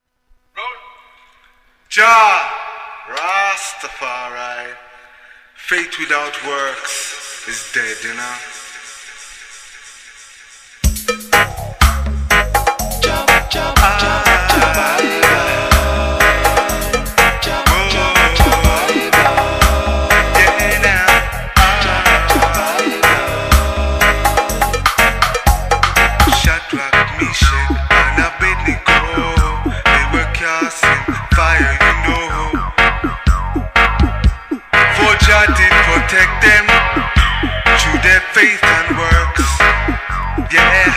F: Jah Rastafari, faith without works is dead, you know. Jah, Jah, Jah, Jah Bible. Jah did protect them through their faith and works. Yeah.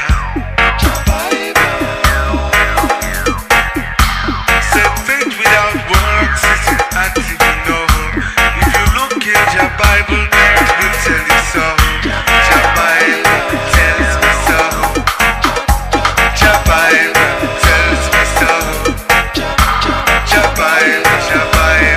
F: Said faith without works is active, you know. If you look in your Bible, it will tell you so. Your Bible tells me so. Your Bible tells me so. Your Bible, your Bible.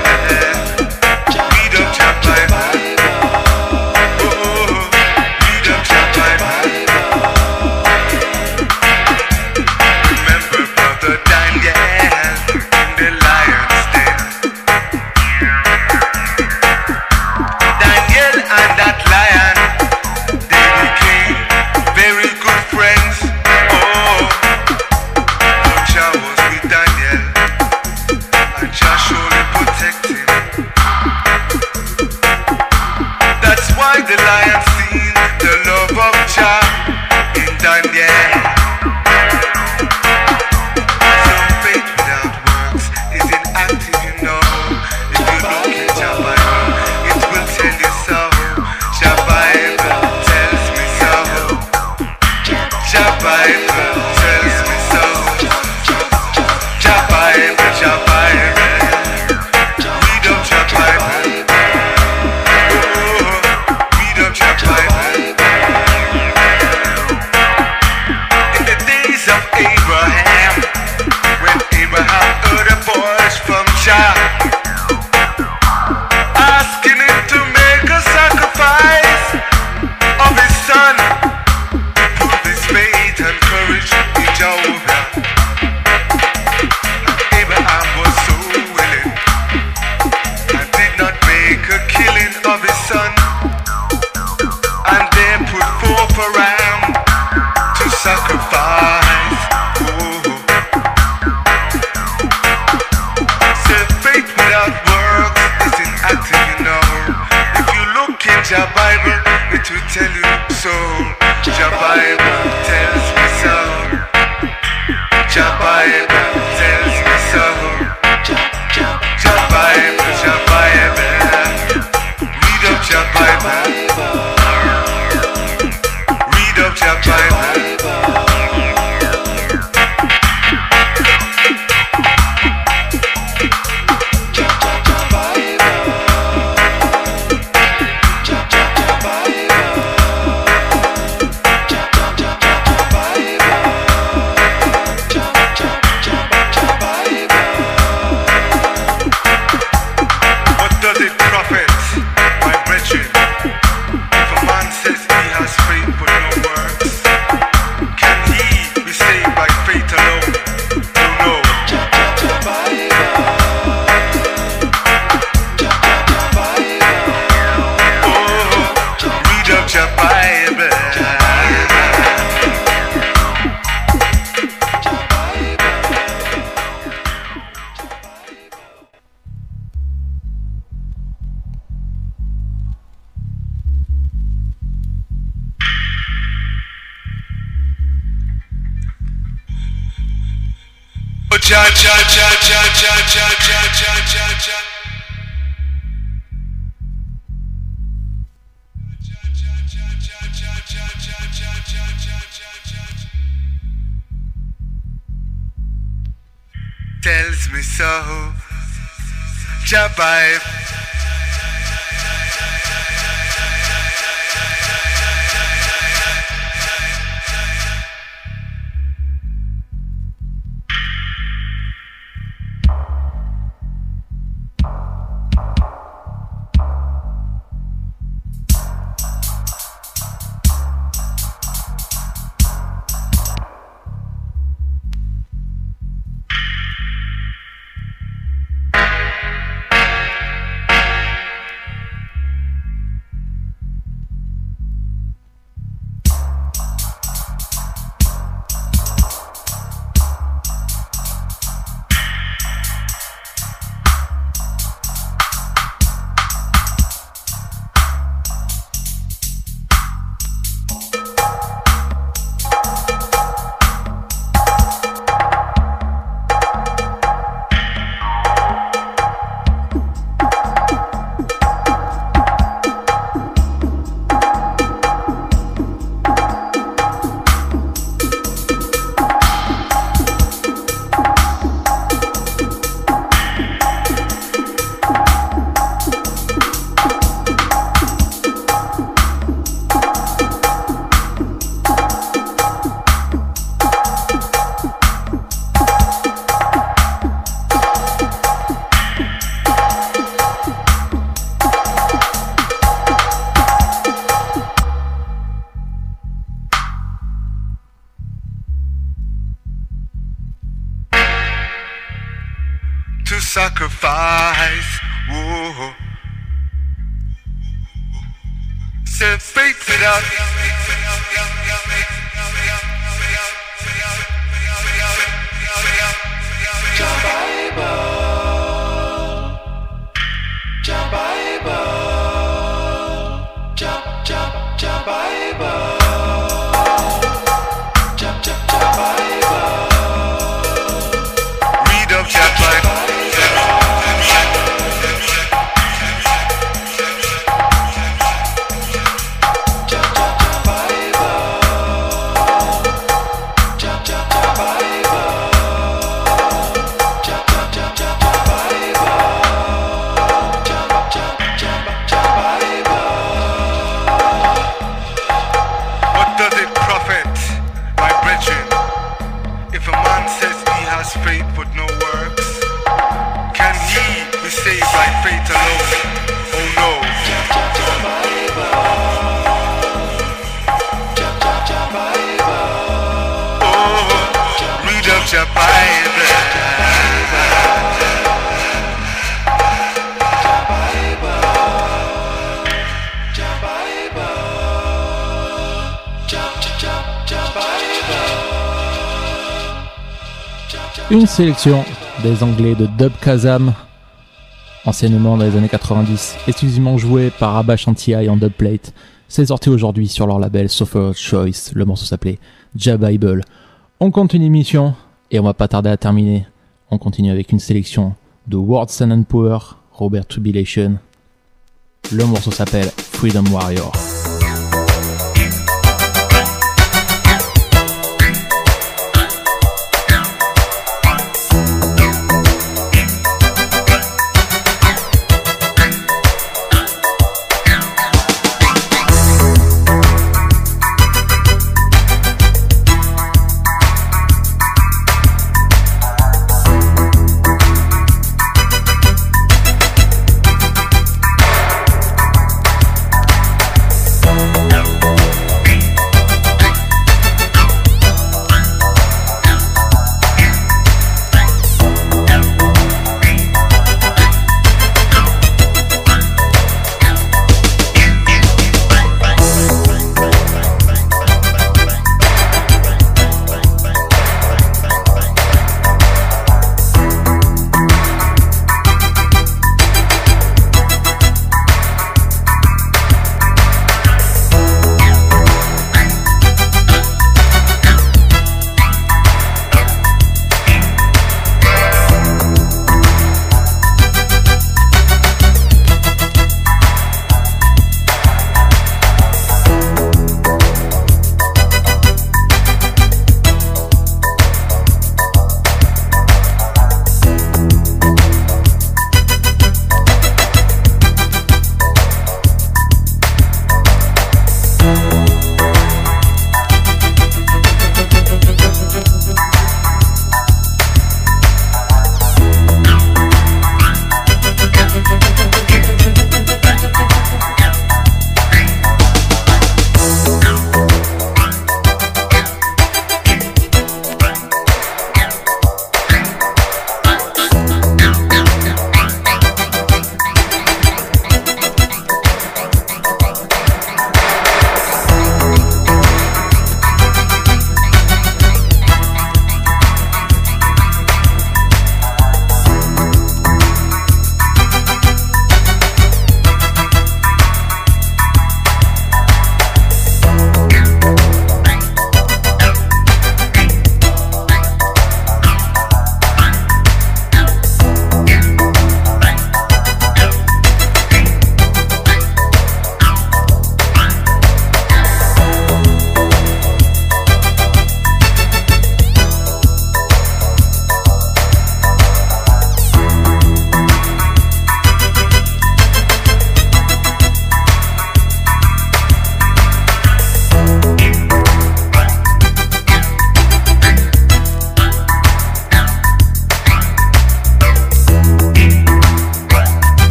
F: The lion seen the love of Jah in Daniel. So faith without works is inactive, you know. If you look at Jah Bible, it will tell you so. Jah Bible tells me so. Jah Bible tells me so. Jah Bible, Jah Bible. Read up Jah Bible. In the days of Abraham, when Abraham heard a voice from Jah, asking him to make a sacrifice of his son, prove his faith and courage in Jehovah. Abraham was so willing and did not make a killing of his son. And then put forth a ram to sacrifice. Oh. So faith without works is inactive, you know. If you look in Jah Bible, it will tell you so. Jah Bible tells me so. Jah Bible tells me so. Jah Bible, Jah Bible. Read up Jah Bible. Jah Bible. What does it profit, my brethren, if a man says he has faith but no works? Can he be saved by faith alone? Oh no. Oh, read up your Bible. Jah, Jah, Jah, Jah, Jah, Jah, Jah, Jah, Jah, Jah. Tells me so. Jah Bible. sacrifice. Whoa. Said faith without faith but no works. Can he be saved by faith alone? Oh no. Oh, read up your Bible.
B: Une sélection des Anglais de Dub Kazam, anciennement dans les années quatre-vingt-dix, exclusivement joué par Abba Shanti en dubplate. C'est sorti aujourd'hui sur leur label Sofer Choice, le morceau s'appelait Jah Bible. On continue l'émission et on va pas tarder à terminer. On continue avec une sélection de World Sun and Power, Robert Tribulation. Le morceau s'appelle Freedom Warrior.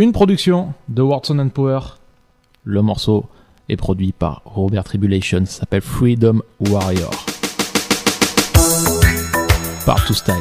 B: Une production de Watson and Power. Le morceau est produit par Robert Tribulation, ça s'appelle Freedom Warrior. Partout Style.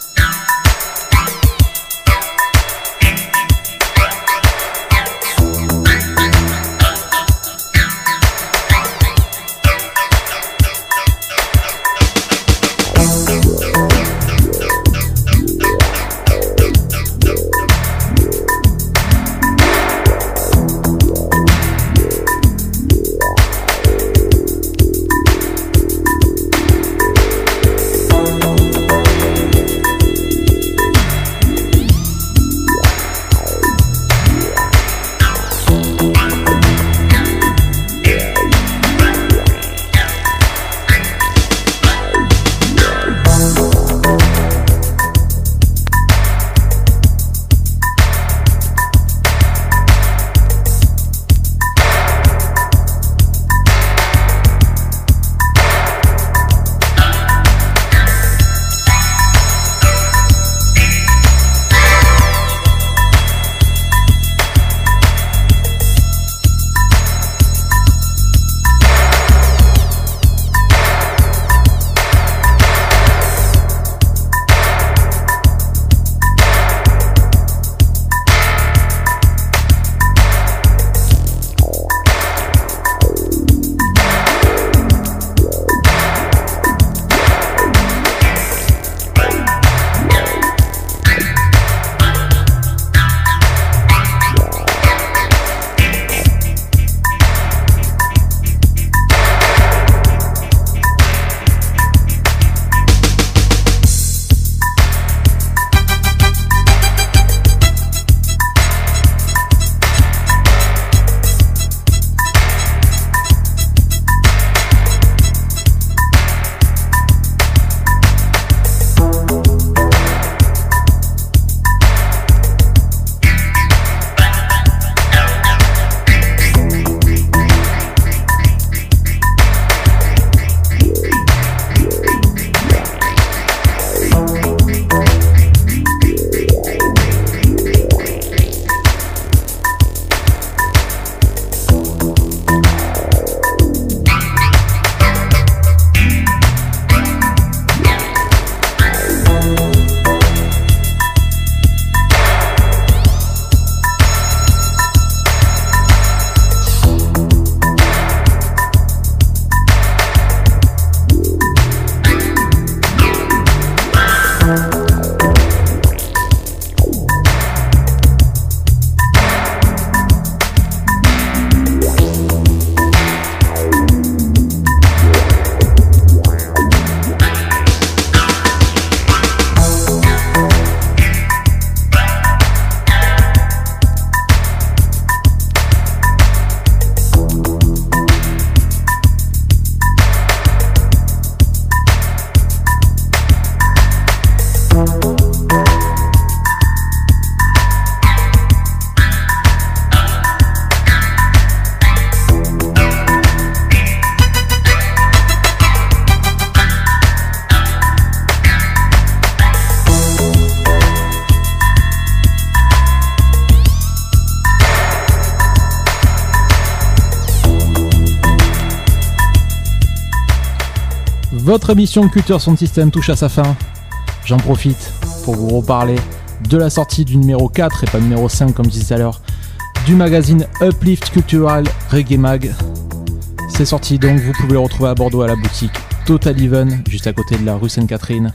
B: Votre émission Culture Sound System touche à sa fin. J'en profite pour vous reparler de la sortie du numéro quatre et pas numéro cinq comme je disais tout à l'heure du magazine Uplift Cultural Reggae Mag. C'est sorti donc, vous pouvez le retrouver à Bordeaux à la boutique Total Even, juste à côté de la rue Sainte-Catherine,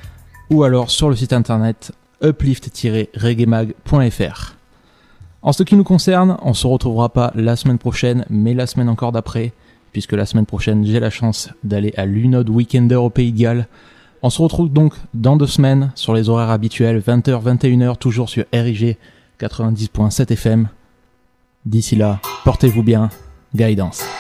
B: ou alors sur le site internet uplift tiret reggae mag point f r. En ce qui nous concerne, on se retrouvera pas la semaine prochaine, mais la semaine encore d'après, puisque la semaine prochaine j'ai la chance d'aller à l'Unod Weekender au Pays de Galles. On se retrouve donc dans deux semaines sur les horaires habituels, vingt heures vingt et une heures, toujours sur R I G quatre-vingt-dix point sept F M. D'ici là, portez-vous bien, guidance.